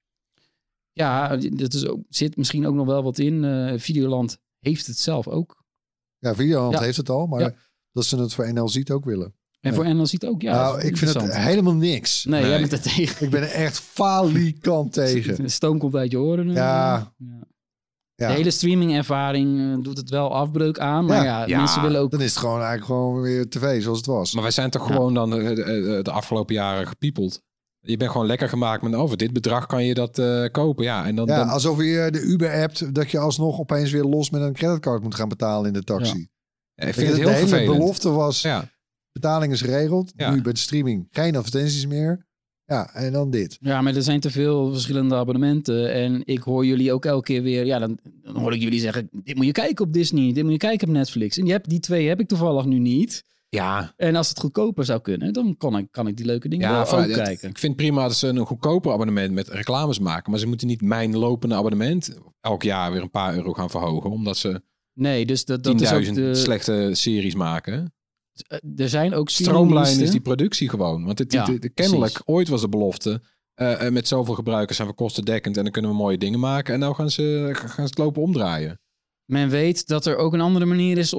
Ja, dat is ook, zit misschien ook nog wel wat in. Videoland heeft het zelf ook. Ja, Videoland Ja. heeft het al, maar Ja. dat ze het voor NL Ziet ook willen. En Ja. voor NL ziet ook, ja. nou, dat is ik vind het interessant. helemaal niks. Nee, jij Nee. bent er tegen. Ik ben er echt falikant tegen. De stoom komt uit je oren. Ja. De Ja. hele streaming-ervaring doet het wel afbreuk aan. Maar ja, Ja. mensen willen ook... Dan is het gewoon eigenlijk gewoon weer tv zoals het was. Maar wij zijn toch Ja. gewoon dan de afgelopen jaren gepiepeld. Je bent gewoon lekker gemaakt met voor dit bedrag kan je dat kopen. Ja, en dan, Ja, dan alsof je de Uber-app, dat je alsnog opeens weer los met een creditcard moet gaan betalen in de taxi. Ja, ik Weet vind je, het de heel hele vervelend. belofte was, Ja. betaling is geregeld. Ja. Nu bij de streaming geen advertenties meer. Ja, en dan dit. Ja, maar er zijn te veel verschillende abonnementen. En ik hoor jullie ook elke keer weer... Ja, dan hoor ik jullie zeggen... Dit moet je kijken op Disney. Dit moet je kijken op Netflix. En die twee heb ik toevallig nu niet. Ja, En als het goedkoper zou kunnen... dan kan ik die leuke dingen ja wel van- ook kijken. ik vind prima dat ze een goedkoper abonnement met reclames maken. Maar ze moeten niet mijn lopende abonnement elk jaar weer een paar euro gaan verhogen. Omdat ze Nee, dus dat 10.000 is ook de... slechte series maken. Er zijn ook Stroomlijn streamingdiensten. is die productie gewoon. Want Ja, kennelijk, precies. ooit was de belofte... met zoveel gebruikers zijn we kostendekkend en dan kunnen we mooie dingen maken. En nou gaan ze het lopen omdraaien. Men weet dat er ook een andere manier is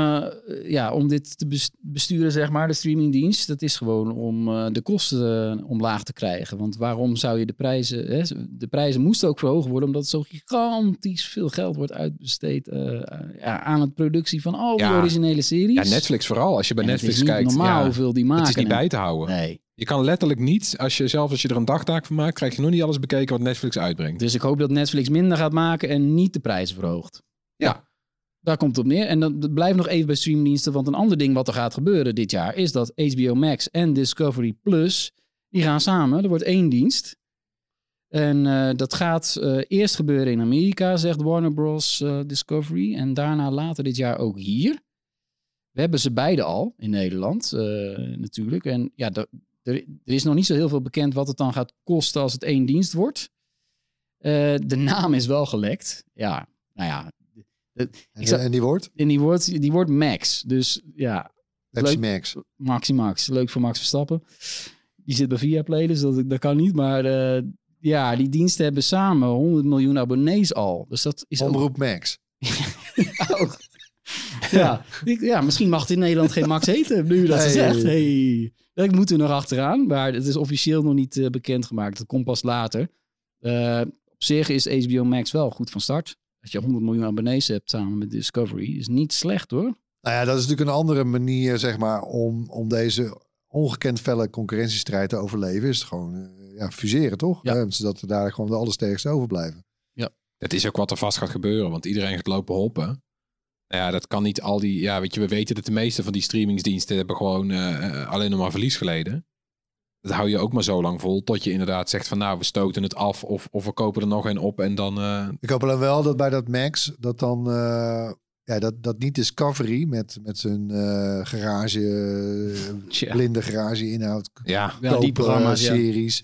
om dit te besturen, zeg maar, de streamingdienst. Dat is gewoon om de kosten omlaag te krijgen. Want waarom zou je de prijzen... Hè, de prijzen moesten ook verhoogd worden, omdat zo gigantisch veel geld wordt uitbesteed aan het productie van al die Ja. originele series. Ja, Netflix vooral. Als je bij En Netflix het is niet kijkt, normaal ja, hoeveel die maken. het is niet En- bij te houden. Nee. Je kan letterlijk niet, als je er een dagtaak van maakt, krijg je nog niet alles bekeken wat Netflix uitbrengt. Dus ik hoop dat Netflix minder gaat maken en niet de prijzen verhoogt. Ja. Daar komt het op neer. En dan blijft nog even bij streamingdiensten. Want een ander ding wat er gaat gebeuren dit jaar... is dat HBO Max en Discovery Plus... die gaan samen. Er wordt één dienst. En dat gaat eerst gebeuren in Amerika... zegt Warner Bros. Discovery. En daarna later dit jaar ook hier. We hebben ze beide al in Nederland natuurlijk. En ja, er is nog niet zo heel veel bekend... wat het dan gaat kosten als het één dienst wordt. De naam is wel gelekt. Ja, nou ja... En die wordt? En die wordt Max. Dus ja, Pepsi leuk. Max. Max. Leuk voor Max Verstappen. Die zit bij Viaplay, dus dat kan niet. Maar die diensten hebben samen 100 miljoen abonnees al. Dus dat is ook... Omroep Max. ook. Ja, misschien mag het in Nederland geen Max heten, nu dat ze Hey. zegt. Hey, dat moeten we nog achteraan. Maar het is officieel nog niet bekendgemaakt. Dat komt pas later. Op zich is HBO Max wel goed van start. Als je 100 miljoen abonnees hebt samen met Discovery, is niet slecht hoor. Nou ja, dat is natuurlijk een andere manier, zeg maar, om deze ongekend felle concurrentiestrijd te overleven. Is het gewoon fuseren, toch? Ja. Zodat er daar gewoon de allersterkste overblijven. Dat is ook wat er vast gaat gebeuren, want iedereen gaat lopen hoppen. Nou ja, dat kan niet al die... Ja, weet je, we weten dat de meeste van die streamingsdiensten hebben gewoon alleen nog maar verlies geleden. Dat hou je ook maar zo lang vol, tot je inderdaad zegt van nou, we stoten het af of we kopen er nog een op en dan... Ik hoop alleen wel dat bij dat Max, dat dan... dat niet Discovery met zijn garage, Tja. blinde garage inhoud, Ja, Ja, die programma's, ja. series.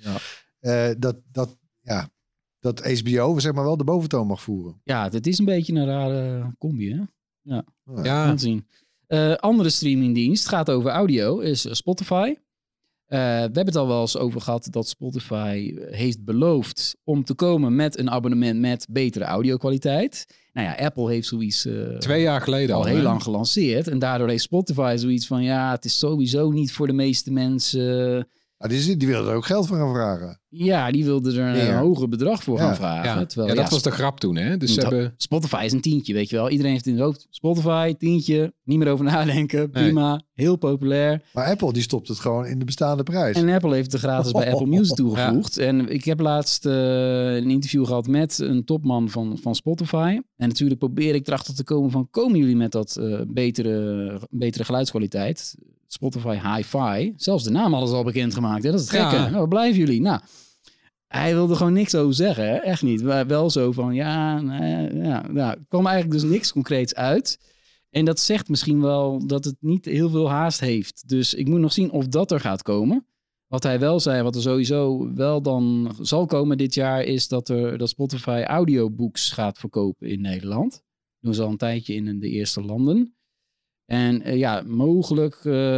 Dat HBO zeg maar wel de boventoon mag voeren. Ja, het is een beetje een rare combi hè. ja. We gaan zien. Andere streamingdienst gaat over audio, is Spotify. We hebben het al wel eens over gehad dat Spotify heeft beloofd om te komen met een abonnement met betere audio-kwaliteit. Nou ja, Apple heeft zoiets 2 jaar geleden al al. heel hè? lang gelanceerd. En daardoor heeft Spotify zoiets van, ja, het is sowieso niet voor de meeste mensen. Die willen er ook geld voor gaan vragen. Ja, die wilden er een Meer. hoger bedrag voor Ja. gaan vragen. Ja, Terwijl, dat was de grap toen, hè? Dus ze hebben... Spotify is een tientje, weet je wel. Iedereen heeft in het hoofd Spotify, tientje, niet meer over nadenken, prima, heel populair. Maar Apple die stopt het gewoon in de bestaande prijs. En Apple heeft er gratis bij Apple Music toegevoegd. En ik heb laatst een interview gehad met een topman van Spotify. En natuurlijk probeer ik erachter te komen van, komen jullie met dat betere geluidskwaliteit? Spotify Hi-Fi. Zelfs de naam hadden ze al bekendgemaakt. Hè? Dat is het gekke. Ja. Nou, waar blijven jullie? Nou, hij wilde gewoon niks over zeggen. Hè? Echt niet. Maar wel zo van, er kwam eigenlijk dus niks concreets uit. En dat zegt misschien wel dat het niet heel veel haast heeft. Dus ik moet nog zien of dat er gaat komen. Wat hij wel zei, wat er sowieso wel dan zal komen dit jaar, is dat Spotify audiobooks gaat verkopen in Nederland. Dat doen ze al een tijdje in de eerste landen. En mogelijk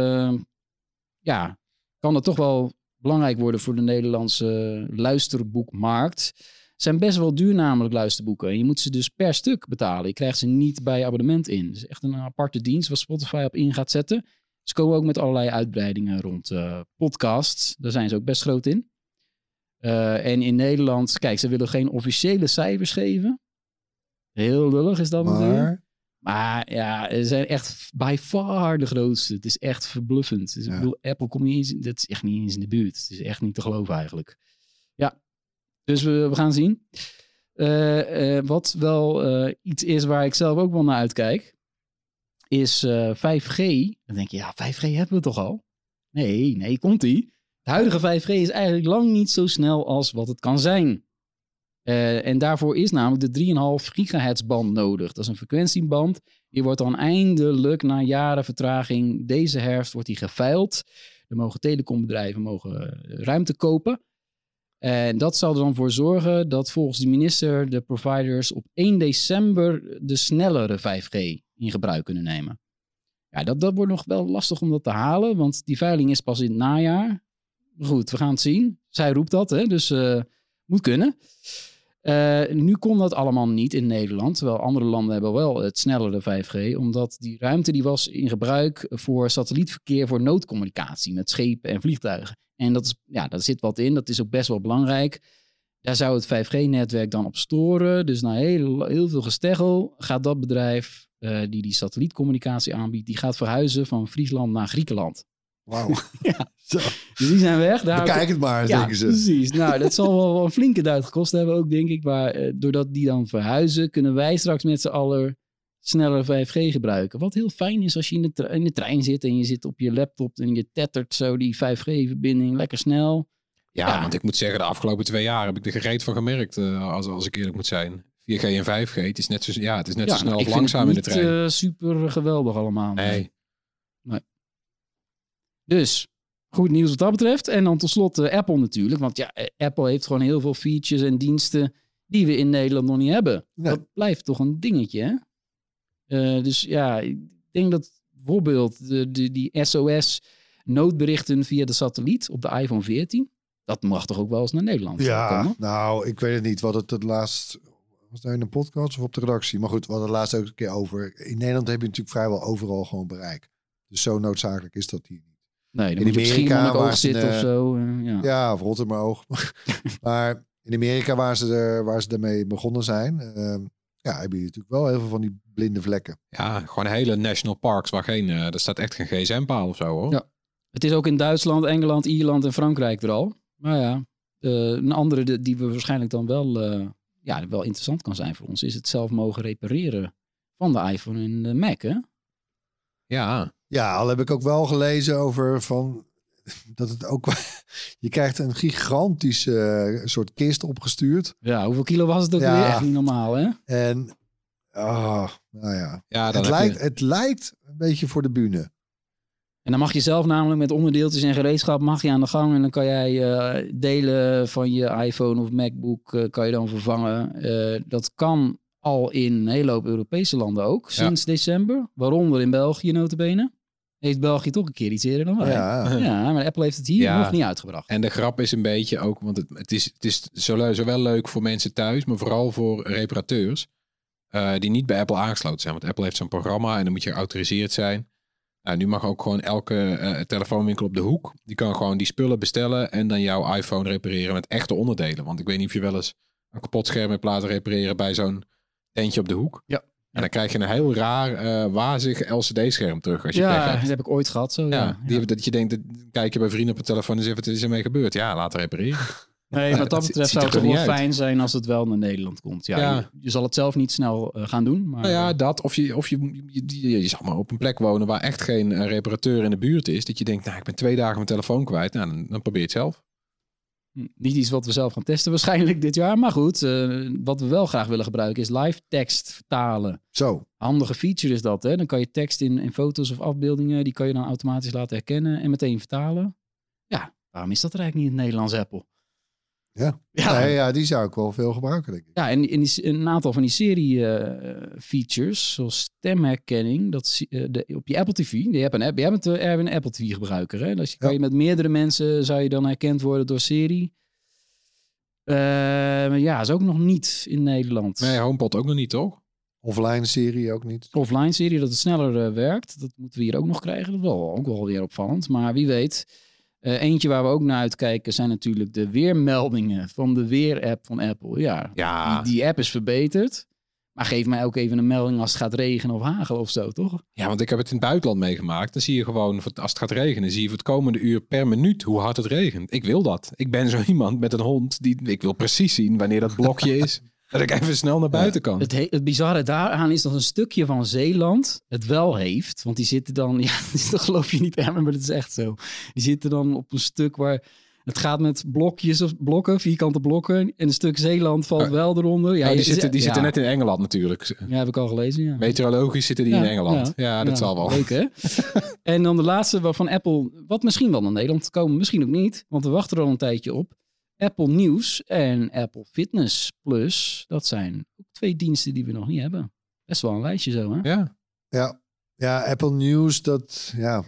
kan het toch wel belangrijk worden voor de Nederlandse luisterboekmarkt. Het zijn best wel duur namelijk luisterboeken. En je moet ze dus per stuk betalen. Je krijgt ze niet bij abonnement in. Het is echt een aparte dienst waar Spotify op in gaat zetten. Ze komen ook met allerlei uitbreidingen rond podcasts. Daar zijn ze ook best groot in. En in Nederland, kijk, ze willen geen officiële cijfers geven. Heel lullig is dat natuurlijk. Maar ja, ze zijn echt by far de grootste. Het is echt verbluffend. Dus ik bedoel, Apple komt niet eens, dat is echt niet eens in de buurt. Het is echt niet te geloven eigenlijk. Ja, dus we gaan zien. Wat wel iets is waar ik zelf ook wel naar uitkijk, is 5G. Dan denk je, ja, 5G hebben we toch al? Nee, komt-ie. De huidige 5G is eigenlijk lang niet zo snel als wat het kan zijn. En daarvoor is namelijk de 3,5 gigahertz band nodig. Dat is een frequentieband. Die wordt dan eindelijk na jaren vertraging, deze herfst wordt die geveild. Er mogen telecombedrijven ruimte kopen. En dat zal er dan voor zorgen dat volgens de minister de providers op 1 december de snellere 5G in gebruik kunnen nemen. Ja, dat wordt nog wel lastig om dat te halen, want die veiling is pas in het najaar. Goed, we gaan het zien. Zij roept dat, hè, dus moet kunnen. Nu kon dat allemaal niet in Nederland, terwijl andere landen hebben wel het snellere 5G, omdat die ruimte die was in gebruik voor satellietverkeer voor noodcommunicatie met schepen en vliegtuigen. En daar zit wat in, dat is ook best wel belangrijk. Daar zou het 5G-netwerk dan op storen. Dus na heel veel gesteggel gaat dat bedrijf die satellietcommunicatie aanbiedt, die gaat verhuizen van Friesland naar Griekenland. Wauw. Ja. Zo. Dus die zijn weg. Bekijk het maar, denken ze. Precies. Nou, dat zal wel een flinke duit gekost hebben ook, denk ik. Maar doordat die dan verhuizen, kunnen wij straks met z'n allen sneller 5G gebruiken. Wat heel fijn is als je in de trein zit en je zit op je laptop en je tettert zo die 5G-verbinding lekker snel. Ja, want ik moet zeggen, de afgelopen 2 jaar heb ik er gereed van gemerkt, als ik eerlijk moet zijn. 4G en 5G, het is net zo snel of langzaam in de trein. Ik vind het niet super geweldig allemaal. Nee. Dus, goed nieuws wat dat betreft. En dan tot slot Apple natuurlijk. Want ja, Apple heeft gewoon heel veel features en diensten die we in Nederland nog niet hebben. Nee. Dat blijft toch een dingetje, hè? Dus ja, ik denk dat bijvoorbeeld die SOS noodberichten via de satelliet op de iPhone 14... dat mag toch ook wel eens naar Nederland komen? Nou, ik weet het niet. Wat het laatst... Was daar in een podcast of op de redactie? Maar goed, we hadden het laatst ook een keer over. In Nederland heb je natuurlijk vrijwel overal gewoon bereik. Dus zo noodzakelijk is dat hier niet. Nee, dan in moet Amerika je oog zitten of zo. Ja, of Rotterdam-oog. Maar in Amerika waar ze ermee begonnen zijn... heb je natuurlijk wel heel veel van die blinde vlekken. Ja, gewoon hele national parks waar er staat echt geen gsm-paal of zo, hoor. Ja. Het is ook in Duitsland, Engeland, Ierland en Frankrijk er al. Maar ja, een andere die we waarschijnlijk dan wel interessant kan zijn voor ons, is het zelf mogen repareren van de iPhone en de Mac, hè? Ja, al heb ik ook wel gelezen over dat het ook... Je krijgt een gigantische soort kist opgestuurd. Ja, hoeveel kilo was het ook weer? Echt niet normaal, hè? En, het lijkt een beetje voor de bühne. En dan mag je zelf namelijk met onderdeeltjes en gereedschap mag je aan de gang. En dan kan jij delen van je iPhone of MacBook kan je dan vervangen. Dat kan al in een hele hoop Europese landen ook, sinds december. Waaronder in België notabene. Heeft België toch een keer iets eerder dan wij. Ja, maar Apple heeft het hier nog niet uitgebracht. En de grap is een beetje ook, want het is zowel leuk voor mensen thuis, maar vooral voor reparateurs die niet bij Apple aangesloten zijn. Want Apple heeft zo'n programma en dan moet je geautoriseerd zijn. Nou, nu mag ook gewoon elke telefoonwinkel op de hoek, die kan gewoon die spullen bestellen en dan jouw iPhone repareren met echte onderdelen. Want ik weet niet of je wel eens een kapot scherm hebt laten repareren bij zo'n tentje op de hoek. Ja. En dan krijg je een heel raar, wazig LCD-scherm terug. Als je dat heb ik ooit gehad. Zo, dat je denkt, kijk je bij vrienden op de telefoon en zeg wat is ermee gebeurd? Ja, laten repareren. Nee, wat dat betreft zou het toch wel fijn zijn als het wel naar Nederland komt. Ja. Je zal het zelf niet snel gaan doen. Maar... Nou ja, dat. Of je zal maar op een plek wonen waar echt geen reparateur in de buurt is. Dat je denkt, ik ben 2 dagen mijn telefoon kwijt. Nou, dan probeer je het zelf. Niet iets wat we zelf gaan testen waarschijnlijk dit jaar. Maar goed, wat we wel graag willen gebruiken is live tekst vertalen. Zo. Handige feature is dat. Hè? Dan kan je tekst in foto's of afbeeldingen, die kan je dan automatisch laten herkennen en meteen vertalen. Ja, waarom is dat er eigenlijk niet in het Nederlands, Apple? Ja. Ja. Nee, ja, die zou ik wel veel gebruiken, denk ik. Ja, en een aantal van die serie features, zoals stemherkenning, op je Apple TV, je hebt een app, jij bent Erwin, een Apple TV gebruiker. Hè? Dus kan je met meerdere mensen, zou je dan herkend worden door Siri. Ja, is ook nog niet in Nederland. Nee, HomePod ook nog niet, toch? Offline serie ook niet. Offline serie, dat het sneller werkt. Dat moeten we hier ook nog krijgen. Dat is ook wel weer opvallend. Maar wie weet. Eentje waar we ook naar uitkijken zijn natuurlijk de weermeldingen van de weerapp van Apple. Ja. Die app is verbeterd. Maar geef mij ook even een melding als het gaat regenen of hagelen of zo, toch? Ja, want ik heb het in het buitenland meegemaakt. Dan zie je gewoon, als het gaat regenen, zie je voor het komende uur per minuut hoe hard het regent. Ik wil dat. Ik ben zo iemand met een hond. Ik wil precies zien wanneer dat blokje is. Dat ik even snel naar buiten kan. Het bizarre daaraan is dat een stukje van Zeeland het wel heeft. Want die zitten dan, dat geloof je niet, Emma, maar dat is echt zo. Die zitten dan op een stuk waar het gaat met blokken, vierkante blokken. En een stuk Zeeland valt wel eronder. Ja, die zitten net in Engeland natuurlijk. Ja, heb ik al gelezen. Ja. Meteorologisch zitten die in Engeland. Ja, dat zal wel. Leuk, hè? En dan de laatste waarvan Apple, wat misschien wel naar Nederland komen, misschien ook niet. Want we wachten er al een tijdje op. Apple News en Apple Fitness Plus. Dat zijn ook 2 diensten die we nog niet hebben. Best wel een lijstje zo, hè? Ja, Apple News, dat... Ja,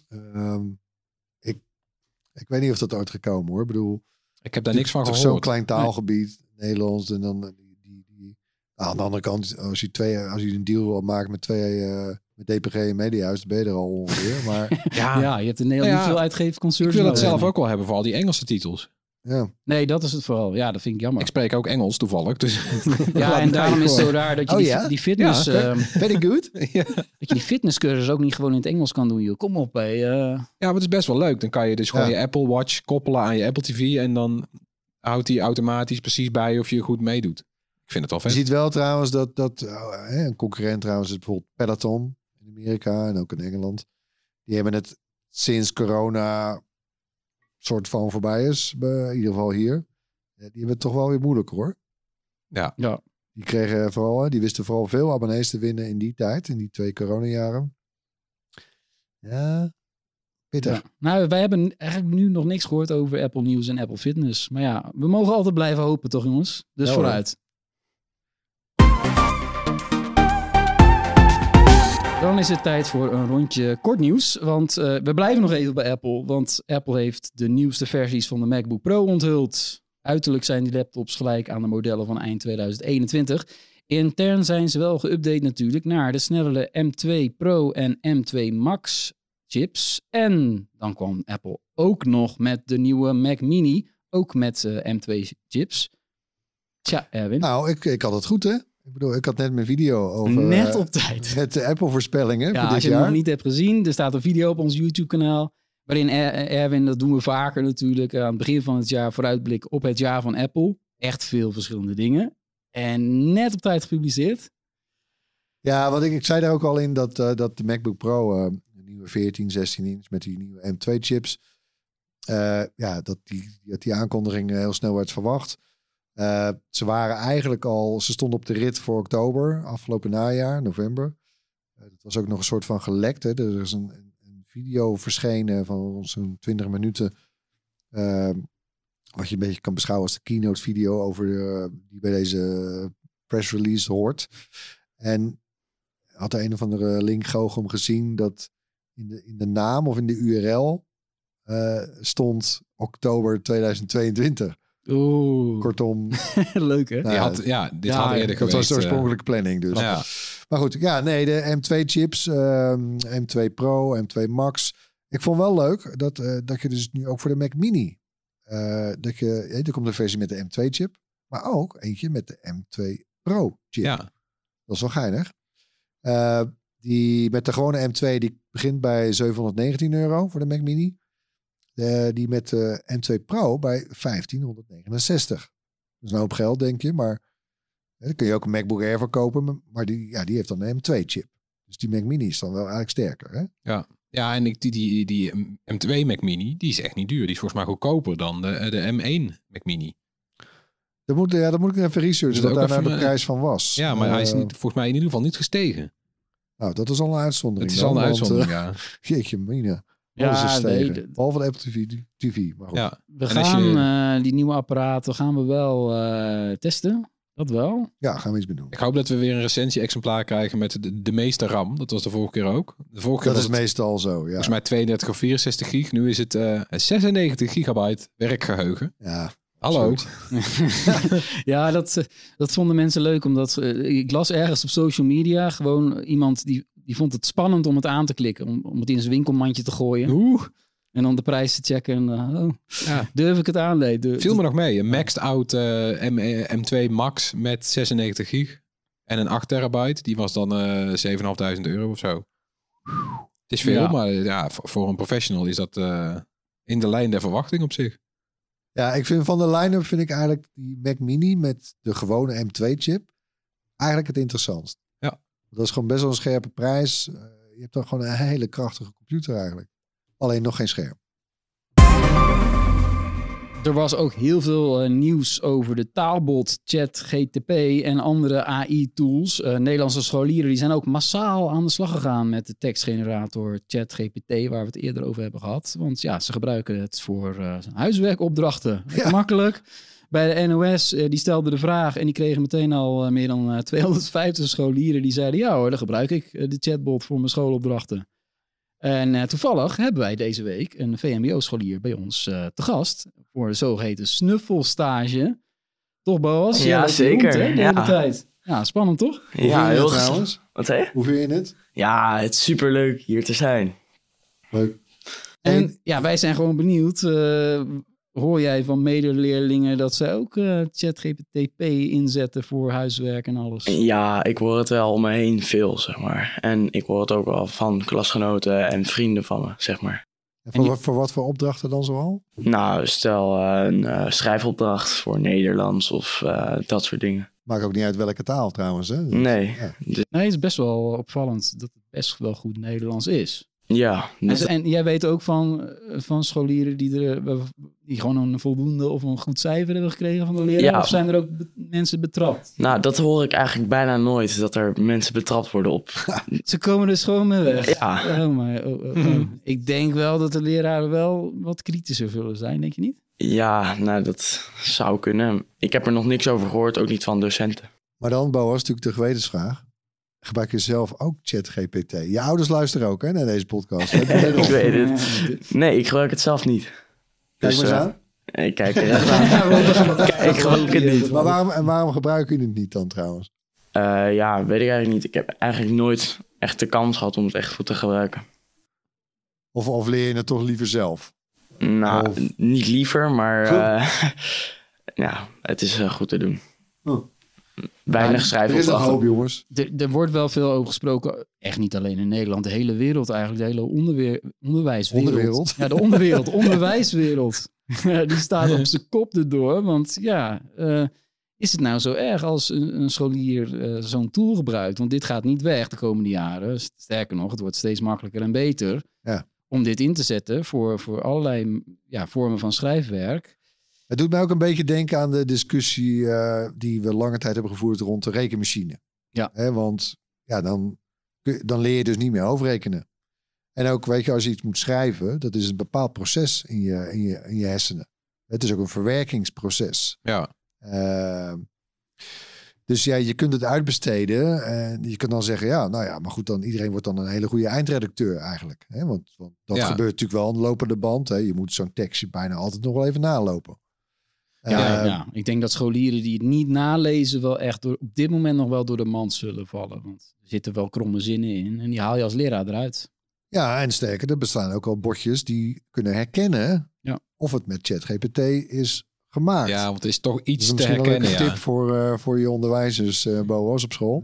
ik weet niet of dat ooit gekomen, hoor. Ik bedoel... Ik heb daar niks van gehoord. Zo'n klein taalgebied, Nederlands. En dan aan de andere kant, als je een deal wil maken met met DPG en Mediahuis, dan ben je er al ongeveer. Maar ja, je hebt in Nederland niet veel uitgeefconcerns. Ik wil het zelf ook wel hebben voor al die Engelse titels. Ja. Nee, dat is het vooral. Ja, dat vind ik jammer. Ik spreek ook Engels toevallig. Dus ja, en daarom is het zo raar dat je die fitness... very good. Dat je die fitnesscursus ook niet gewoon in het Engels kan doen, joh. Kom op, hè. Ja, maar het is best wel leuk. Dan kan je dus gewoon je Apple Watch koppelen aan je Apple TV en dan houdt hij automatisch precies bij of je goed meedoet. Ik vind het al vet. Je ziet wel trouwens dat een concurrent trouwens is bijvoorbeeld Peloton in Amerika en ook in Engeland. Die hebben het sinds corona soort van voorbij is, in ieder geval hier. Die hebben het toch wel weer moeilijk, hoor. Ja. Die kregen vooral, die wisten vooral veel abonnees te winnen in die tijd, in die 2 coronajaren. Ja, pittig. Ja. Nou, wij hebben eigenlijk nu nog niks gehoord over Apple News en Apple Fitness. Maar ja, we mogen altijd blijven hopen, toch, jongens? Dus ja, vooruit. Dan is het tijd voor een rondje kort nieuws. Want we blijven nog even bij Apple. Want Apple heeft de nieuwste versies van de MacBook Pro onthuld. Uiterlijk zijn die laptops gelijk aan de modellen van eind 2021. Intern zijn ze wel geüpdate natuurlijk naar de snellere M2 Pro en M2 Max chips. En dan kwam Apple ook nog met de nieuwe Mac Mini. Ook met M2 chips. Tja, Erwin. Nou, ik had het goed, hè? Ik bedoel, ik had net mijn video over... Net op tijd. Met de Apple-voorspellingen voor dit als je jaar. het nog niet hebt gezien, er staat een video op ons YouTube-kanaal. Waarin Erwin, dat doen we vaker natuurlijk, aan het begin van het jaar vooruitblik op het jaar van Apple. Echt veel verschillende dingen. En net op tijd gepubliceerd. Ja, want ik zei daar ook al in dat de MacBook Pro, de nieuwe 14, 16 inch met die nieuwe M2-chips, dat die aankondiging heel snel werd verwacht. Ze waren eigenlijk ze stonden op de rit voor oktober, afgelopen najaar, november. Dat was ook nog een soort van gelekt. Hè? Er is een video verschenen van zo'n 20 minuten. Wat je een beetje kan beschouwen als de keynote video over die bij deze press release hoort. En had er een of andere link Goochum gezien dat in de naam of in de URL stond oktober 2022. Oeh. Kortom. Leuk, hè? Dit had eerder geweest. Dat was de oorspronkelijke planning dus. Ja. Maar goed, de M2 chips, M2 Pro, M2 Max. Ik vond wel leuk dat je dus nu ook voor de Mac Mini, er komt een versie met de M2 chip, maar ook eentje met de M2 Pro chip. Ja. Dat is wel geinig. Die met de gewone M2, die begint bij €719 voor de Mac Mini. Die met de M2 Pro bij $1,569. Dat is een hoop geld, denk je. Maar dan kun je ook een MacBook Air voor kopen. Maar die heeft dan een M2 chip. Dus die Mac Mini is dan wel eigenlijk sterker. Hè? Ja. Ja, en die M2 Mac Mini, die is echt niet duur. Die is volgens mij goedkoper dan de M1 Mac Mini. Dat moet ik even researchen, Dus wat daar ook nou de even, prijs van was. Ja, maar hij is volgens mij in ieder geval niet gestegen. Nou, dat is al een uitzondering. Het is al een dan, uitzondering, want, ja. Jeetje, mina. Alles is stegen. Behalve de Apple TV. Maar goed. Ja. We En als gaan die nieuwe apparaten gaan we wel testen. Dat wel. Ja, gaan we iets mee doen. Ik hoop dat we weer een recensie-exemplaar krijgen met de meeste RAM. Dat was de vorige keer ook. De vorige keer Dat was is het meestal zo, ja. volgens mij 32 of 64 gig. Nu is het 96 gigabyte werkgeheugen. Ja. Hallo. Ja, dat vonden mensen leuk. Omdat ik las ergens op social media gewoon iemand die vond het spannend om het aan te klikken. Om het in zijn winkelmandje te gooien. En dan de prijs te checken. En, durf ik het aan? Viel me nog mee. Een maxed out M2 Max met 96 gig. En een 8 terabyte. Die was dan €7.500 of zo. Het is veel, maar ja, voor een professional is dat in de lijn der verwachting op zich. Ja, ik vind van de line-up vind ik eigenlijk die Mac Mini met de gewone M2-chip eigenlijk het interessantst. Ja. Dat is gewoon best wel een scherpe prijs. Je hebt dan gewoon een hele krachtige computer eigenlijk. Alleen nog geen scherm. Er was ook heel veel nieuws over de taalbot ChatGTP en andere AI-tools. Nederlandse scholieren die zijn ook massaal aan de slag gegaan met de tekstgenerator ChatGPT, waar we het eerder over hebben gehad. Want ja, ze gebruiken het voor huiswerkopdrachten. Ja. Makkelijk. Bij de NOS, die stelden de vraag en die kregen meteen al meer dan 250 scholieren die zeiden, ja hoor, dan gebruik ik de chatbot voor mijn schoolopdrachten. En toevallig hebben wij deze week een VMBO-scholier bij ons te gast voor de zogeheten snuffelstage. Toch, Boas? Ja, zeker. Rond, hè, de hele tijd. Ja, spannend toch? Ja, heel goed. Trouwens? Wat zei je? Hoe vind je het? Ja, het is superleuk hier te zijn. Leuk. En ja, wij zijn gewoon benieuwd. Hoor jij van medeleerlingen dat zij ook ChatGPT inzetten voor huiswerk en alles? Ja, ik hoor het wel om me heen veel, zeg maar. En ik hoor het ook wel van klasgenoten en vrienden van me, zeg maar. En voor wat voor opdrachten dan zoal? Nou, stel een schrijfopdracht voor Nederlands of dat soort dingen. Maakt ook niet uit welke taal trouwens, hè? Nee. Ja. Nee, het is best wel opvallend dat het best wel goed Nederlands is. Ja. En jij weet ook van scholieren die gewoon een voldoende of een goed cijfer hebben gekregen van de leraar? Ja. Of zijn er ook mensen betrapt? Nou, dat hoor ik eigenlijk bijna nooit, dat er mensen betrapt worden op. Ze komen dus gewoon mee weg. Ja. Oh. Ik denk wel dat de leraren wel wat kritischer zullen zijn, denk je niet? Ja, nou, dat zou kunnen. Ik heb er nog niks over gehoord, ook niet van docenten. Maar dan, Boas, natuurlijk de gewetensvraag. Gebruik je zelf ook ChatGPT? Je ouders luisteren ook hè, naar deze podcast. Ik weet het. Nee, ik gebruik het zelf niet. Kijk maar eens aan. Ik kijk er echt aan. Ik gebruik het niet. Maar waarom gebruik je het niet dan trouwens? Ja, weet ik eigenlijk niet. Ik heb eigenlijk nooit echt de kans gehad om het echt goed te gebruiken. Of leer je het toch liever zelf? Nou, Of- niet liever, maar ja, het is goed te doen. Oh. Weinig Er is nog schrijfopdrachten. hoop, jongens. Er wordt wel veel over gesproken, echt niet alleen in Nederland, de hele wereld eigenlijk, de hele onderwijswereld. Onderwereld. Ja, de onderwereld, onderwijswereld. Die staat op zijn kop erdoor, want ja, is het nou zo erg als een scholier zo'n tool gebruikt? Want dit gaat niet weg de komende jaren. Sterker nog, het wordt steeds makkelijker en beter om dit in te zetten voor allerlei vormen van schrijfwerk. Het doet mij ook een beetje denken aan de discussie die we lange tijd hebben gevoerd rond de rekenmachine. Ja. Want ja, dan leer je dus niet meer overrekenen. En ook, weet je, als je iets moet schrijven, dat is een bepaald proces in je hersenen. Het is ook een verwerkingsproces. Ja. Dus ja, je kunt het uitbesteden en je kunt dan zeggen, ja, nou ja, maar goed, dan iedereen wordt dan een hele goede eindredacteur eigenlijk. Hè? Want dat gebeurt natuurlijk wel aan de lopende band. Hè? Je moet zo'n tekstje bijna altijd nog wel even nalopen. Ja, ik denk dat scholieren die het niet nalezen wel echt op dit moment nog wel door de mand zullen vallen. Want er zitten wel kromme zinnen in en die haal je als leraar eruit. Ja, en sterker, er bestaan ook al bordjes die kunnen herkennen of het met ChatGPT is gemaakt. Ja, want het is toch iets dat is te misschien herkennen. wel een tip voor je onderwijzers, Boas, op school.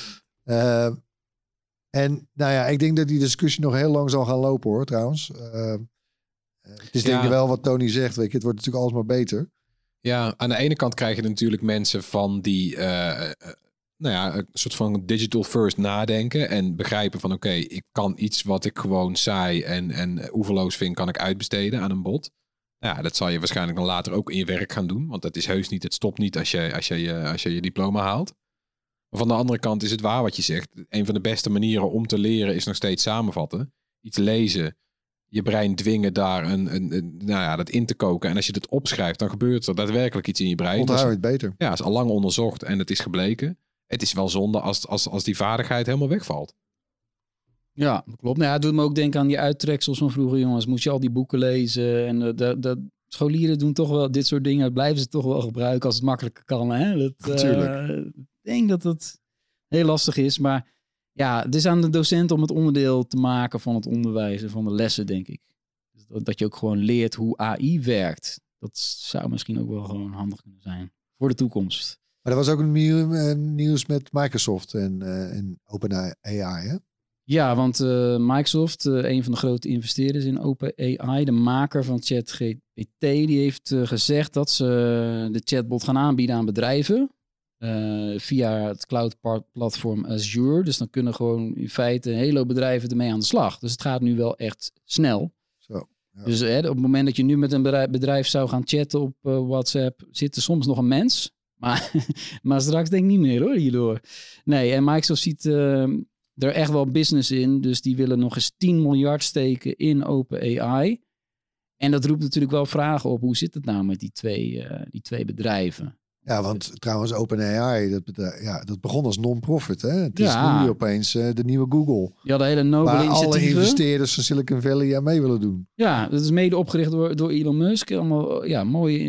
En nou ja, ik denk dat die discussie nog heel lang zal gaan lopen hoor, trouwens. Het is denk ik wel wat Tony zegt, weet je, het wordt natuurlijk alsmaar beter. Ja, aan de ene kant krijg je natuurlijk mensen van die een soort van digital first nadenken en begrijpen van oké, ik kan iets wat ik gewoon saai en oeverloos vind, kan ik uitbesteden aan een bot. Nou ja, dat zal je waarschijnlijk dan later ook in je werk gaan doen, want dat is heus niet, het stopt niet als je je diploma haalt. Maar van de andere kant is het waar wat je zegt. Een van de beste manieren om te leren is nog steeds samenvatten. Iets lezen, je brein dwingen daar dat in te koken. En als je het opschrijft, dan gebeurt er daadwerkelijk iets in je brein. Onthoud je het beter. Ja, is al lang onderzocht en het is gebleken. Het is wel zonde als die vaardigheid helemaal wegvalt. Ja, klopt. Nou ja, het doet me ook denken aan die uittreksels van vroeger, jongens. Moest je al die boeken lezen. En scholieren doen toch wel dit soort dingen. Dat blijven ze toch wel gebruiken als het makkelijker kan. Hè? Natuurlijk. Ik denk dat het heel lastig is. Maar ja, het is aan de docent om het onderdeel te maken van het onderwijs en van de lessen, denk ik. Dus dat je ook gewoon leert hoe AI werkt. Dat zou misschien ook wel gewoon handig kunnen zijn voor de toekomst. Maar er was ook een nieuws met Microsoft en OpenAI, hè? Ja, want Microsoft, een van de grote investeerders in OpenAI, de maker van ChatGPT, die heeft gezegd dat ze de chatbot gaan aanbieden aan bedrijven via het cloud-platform Azure. Dus dan kunnen gewoon in feite een hele hoop bedrijven ermee aan de slag. Dus het gaat nu wel echt snel. Zo, ja. Dus op het moment dat je nu met een bedrijf zou gaan chatten op WhatsApp, zit er soms nog een mens. Maar straks denk ik niet meer hoor, hierdoor. Nee, en Microsoft ziet er echt wel business in. Dus die willen nog eens 10 miljard steken in OpenAI. En dat roept natuurlijk wel vragen op. Hoe zit het nou met die twee bedrijven? Ja, want trouwens OpenAI, dat begon als non-profit. Hè? Het is nu opeens de nieuwe Google. Je had een hele nobele waar initiatieven. alle investeerders van Silicon Valley aan mee willen doen. Ja, dat is mede opgericht door Elon Musk. Allemaal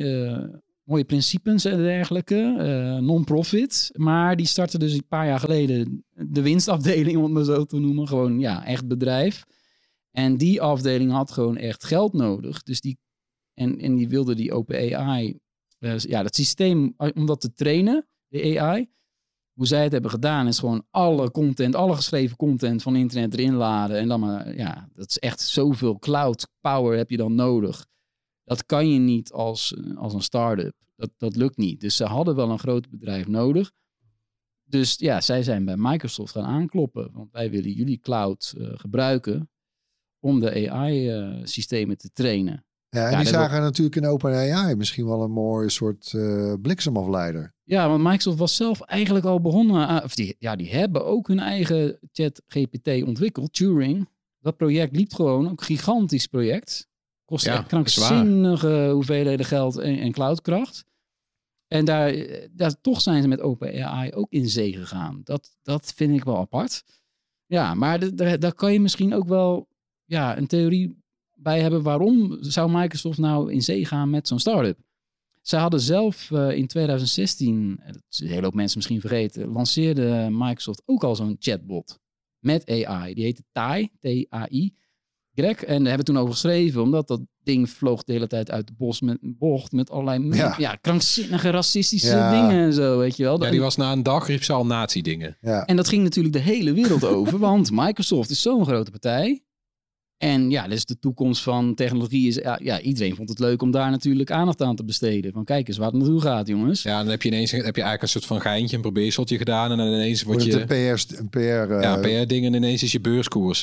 mooie principes en dergelijke. Non-profit. Maar die startte dus een paar jaar geleden de winstafdeling, om het maar zo te noemen. Gewoon echt bedrijf. En die afdeling had gewoon echt geld nodig. Dus die wilde die OpenAI, dat systeem, om dat te trainen, de AI. Hoe zij het hebben gedaan is gewoon alle geschreven content van internet erin laden. En dan dat is echt zoveel cloud power heb je dan nodig. Dat kan je niet als een start-up. Dat lukt niet. Dus ze hadden wel een groot bedrijf nodig. Dus ja, zij zijn bij Microsoft gaan aankloppen. Want wij willen jullie cloud gebruiken om de AI-systemen te trainen. Ja, en die zagen natuurlijk in OpenAI misschien wel een mooi soort bliksemafleider. Ja, want Microsoft was zelf eigenlijk al begonnen. Die hebben ook hun eigen ChatGPT ontwikkeld, Turing. Dat project liep gewoon, ook een gigantisch project. Kost echt krankzinnige hoeveelheden geld en cloudkracht. En daar toch zijn ze met OpenAI ook in zee gegaan. Dat vind ik wel apart. Ja, maar daar kan je misschien ook wel een theorie bij hebben. Waarom zou Microsoft nou in zee gaan met zo'n start-up? Ze hadden zelf in 2016, dat is een hele hoop mensen misschien vergeten, lanceerde Microsoft ook al zo'n chatbot met AI. Die heette TAI, T-A-I. En daar hebben we toen over geschreven, omdat dat ding vloog de hele tijd uit de bocht met allerlei krankzinnige racistische dingen en zo, weet je wel. Ja, die was na een dag, riep ze al nazi-dingen. Ja. En dat ging natuurlijk de hele wereld over, want Microsoft is zo'n grote partij. En dus de toekomst van technologie is, iedereen vond het leuk om daar natuurlijk aandacht aan te besteden. Van kijk eens waar het naartoe gaat, jongens. Ja, dan heb je eigenlijk een soort van geintje, een probeerseltje gedaan en dan ineens wordt je... Een PR-ding en ineens is je beurskoers...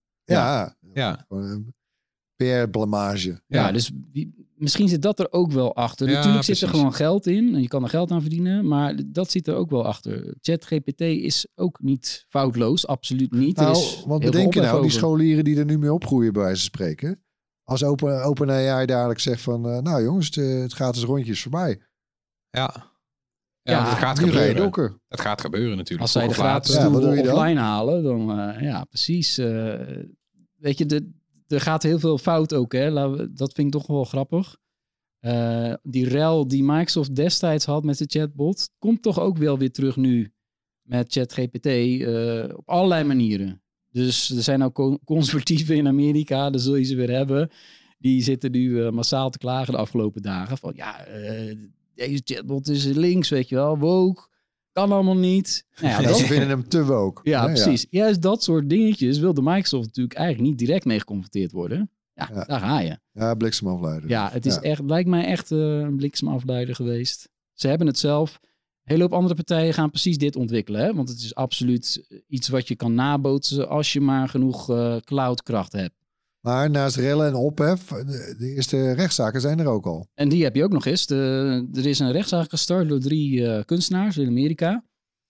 PR-blamage. Ja, dus misschien zit dat er ook wel achter. Ja, natuurlijk zit er precies. gewoon geld in en je kan er geld aan verdienen, maar dat zit er ook wel achter. ChatGPT is ook niet foutloos, absoluut niet. Want bedenk je nou, die scholieren die er nu mee opgroeien, bij wijze van spreken. Als OpenAI dadelijk zegt van, nou jongens, het gaat eens rondjes voorbij. Ja, Ja, dat gaat nu ga je gebeuren. dokken. Dat gaat gebeuren natuurlijk. Als zij de Vroeg of laat. gratis Ja, wat stoel doe je dan? offline halen, dan precies. Weet je, er gaat heel veel fout ook. Hè? Dat vind ik toch wel grappig. Die rel die Microsoft destijds had met de chatbot, komt toch ook wel weer terug nu met ChatGPT op allerlei manieren. Dus er zijn ook conservatieven in Amerika, daar zul je ze weer hebben. Die zitten nu massaal te klagen de afgelopen dagen. Van deze chatbot is links, weet je wel, woke. Kan allemaal niet. Nou ja, Ze vinden hem te woke. Ja, precies. Juist dat soort dingetjes wilde Microsoft natuurlijk eigenlijk niet direct mee geconfronteerd worden. Ja, daar ga je. Ja, bliksemafleider. Ja, het is lijkt mij echt een bliksemafleider geweest. Ze hebben het zelf. hele hoop andere partijen gaan precies dit ontwikkelen. Hè? Want het is absoluut iets wat je kan nabootsen als je maar genoeg cloudkracht hebt. Maar naast rellen en ophef, de eerste rechtszaken zijn er ook al. En die heb je ook nog eens. Er is een rechtszaak gestart door 3 kunstenaars in Amerika.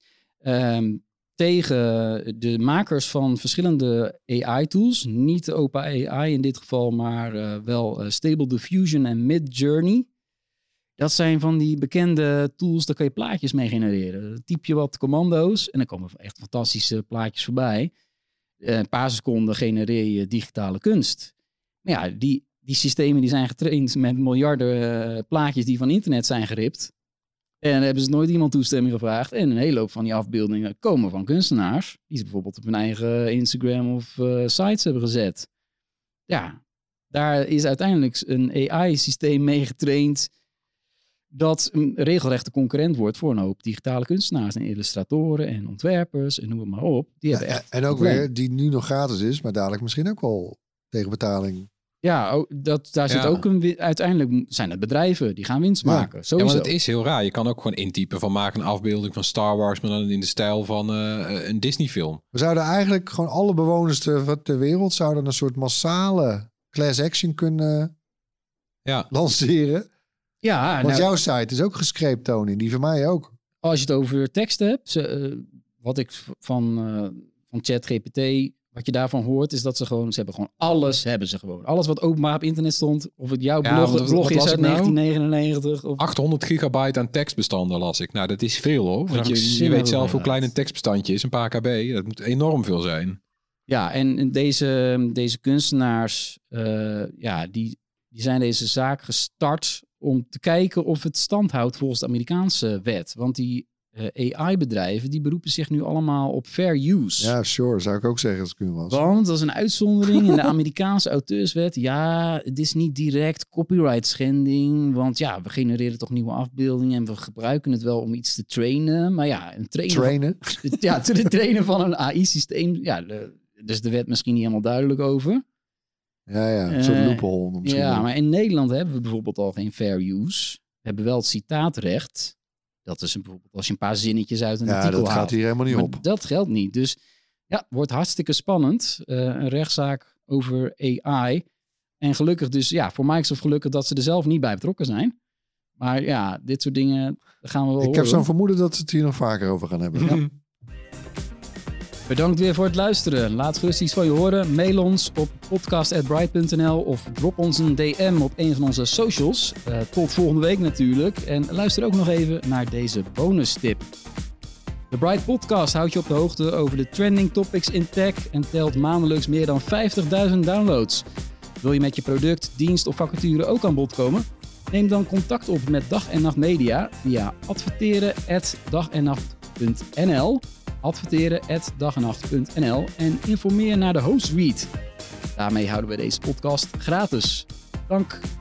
Tegen de makers van verschillende AI-tools. Niet de OpenAI in dit geval, maar wel Stable Diffusion en Midjourney. Dat zijn van die bekende tools, daar kan je plaatjes mee genereren. Dan typ je wat commando's en dan komen echt fantastische plaatjes voorbij. Een paar seconden genereer je digitale kunst. Maar ja, die systemen die zijn getraind met miljarden plaatjes die van internet zijn geript. En daar hebben ze nooit iemand toestemming gevraagd. En een hele hoop van die afbeeldingen komen van kunstenaars. Die ze bijvoorbeeld op hun eigen Instagram of sites hebben gezet. Ja, daar is uiteindelijk een AI-systeem mee getraind dat een regelrechte concurrent wordt voor een hoop digitale kunstenaars en illustratoren en ontwerpers en noem het maar op. Die hebben echt en ook weer, die nu nog gratis is, maar dadelijk misschien ook wel tegen betaling. Ja, daar zit ook uiteindelijk zijn het bedrijven die gaan winst maken. Ja, want het is heel raar. Je kan ook gewoon intypen van maak een afbeelding van Star Wars, maar dan in de stijl van een Disney film. We zouden eigenlijk gewoon alle bewoners ter wereld zouden een soort massale class action kunnen lanceren. Ja, want jouw site is ook gescreept, Tony. Die van mij ook. Als je het over tekst hebt, wat ik van ChatGPT, wat je daarvan hoort, is dat ze hebben gewoon alles, Alles wat openbaar op internet stond, of het jouw blog is uit 1999. Of 800 gigabyte aan tekstbestanden las ik. Nou, dat is veel hoor. Want je weet zelf hoe klein een tekstbestandje is, een paar kb. Dat moet enorm veel zijn. Ja, en deze kunstenaars, die zijn deze zaak gestart om te kijken of het stand houdt volgens de Amerikaanse wet. Want die AI-bedrijven, die beroepen zich nu allemaal op fair use. Ja, sure, zou ik ook zeggen als ik u was. Want dat is een uitzondering in de Amerikaanse auteurswet. Ja, het is niet direct copyright schending, want ja, we genereren toch nieuwe afbeeldingen en we gebruiken het wel om iets te trainen. Maar ja, het trainen van een AI-systeem, dus de wet misschien niet helemaal duidelijk over. Ja, een soort loophole. Ja, maar in Nederland hebben we bijvoorbeeld al geen fair use. We hebben wel het citaatrecht. Dat is bijvoorbeeld als je een paar zinnetjes uit een artikel haalt. Ja, dat gaat hier helemaal niet op. Dat geldt niet. Dus ja, wordt hartstikke spannend. Een rechtszaak over AI. En gelukkig dus, voor Microsoft gelukkig dat ze er zelf niet bij betrokken zijn. Maar ja, dit soort dingen gaan we wel Ik heb zo'n vermoeden dat ze het hier nog vaker over gaan hebben. Ja. Bedankt weer voor het luisteren. Laat gerust iets van je horen. Mail ons op podcast@bright.nl of drop ons een DM op een van onze socials. Tot volgende week natuurlijk. En luister ook nog even naar deze bonus tip. De Bright Podcast houdt je op de hoogte over de trending topics in tech en telt maandelijks meer dan 50.000 downloads. Wil je met je product, dienst of vacature ook aan bod komen? Neem dan contact op met Dag en Nacht Media via adverteren@dagennacht.nl. adverteren@dagennacht.nl en informeer naar de host read. Daarmee houden we deze podcast gratis. Dank.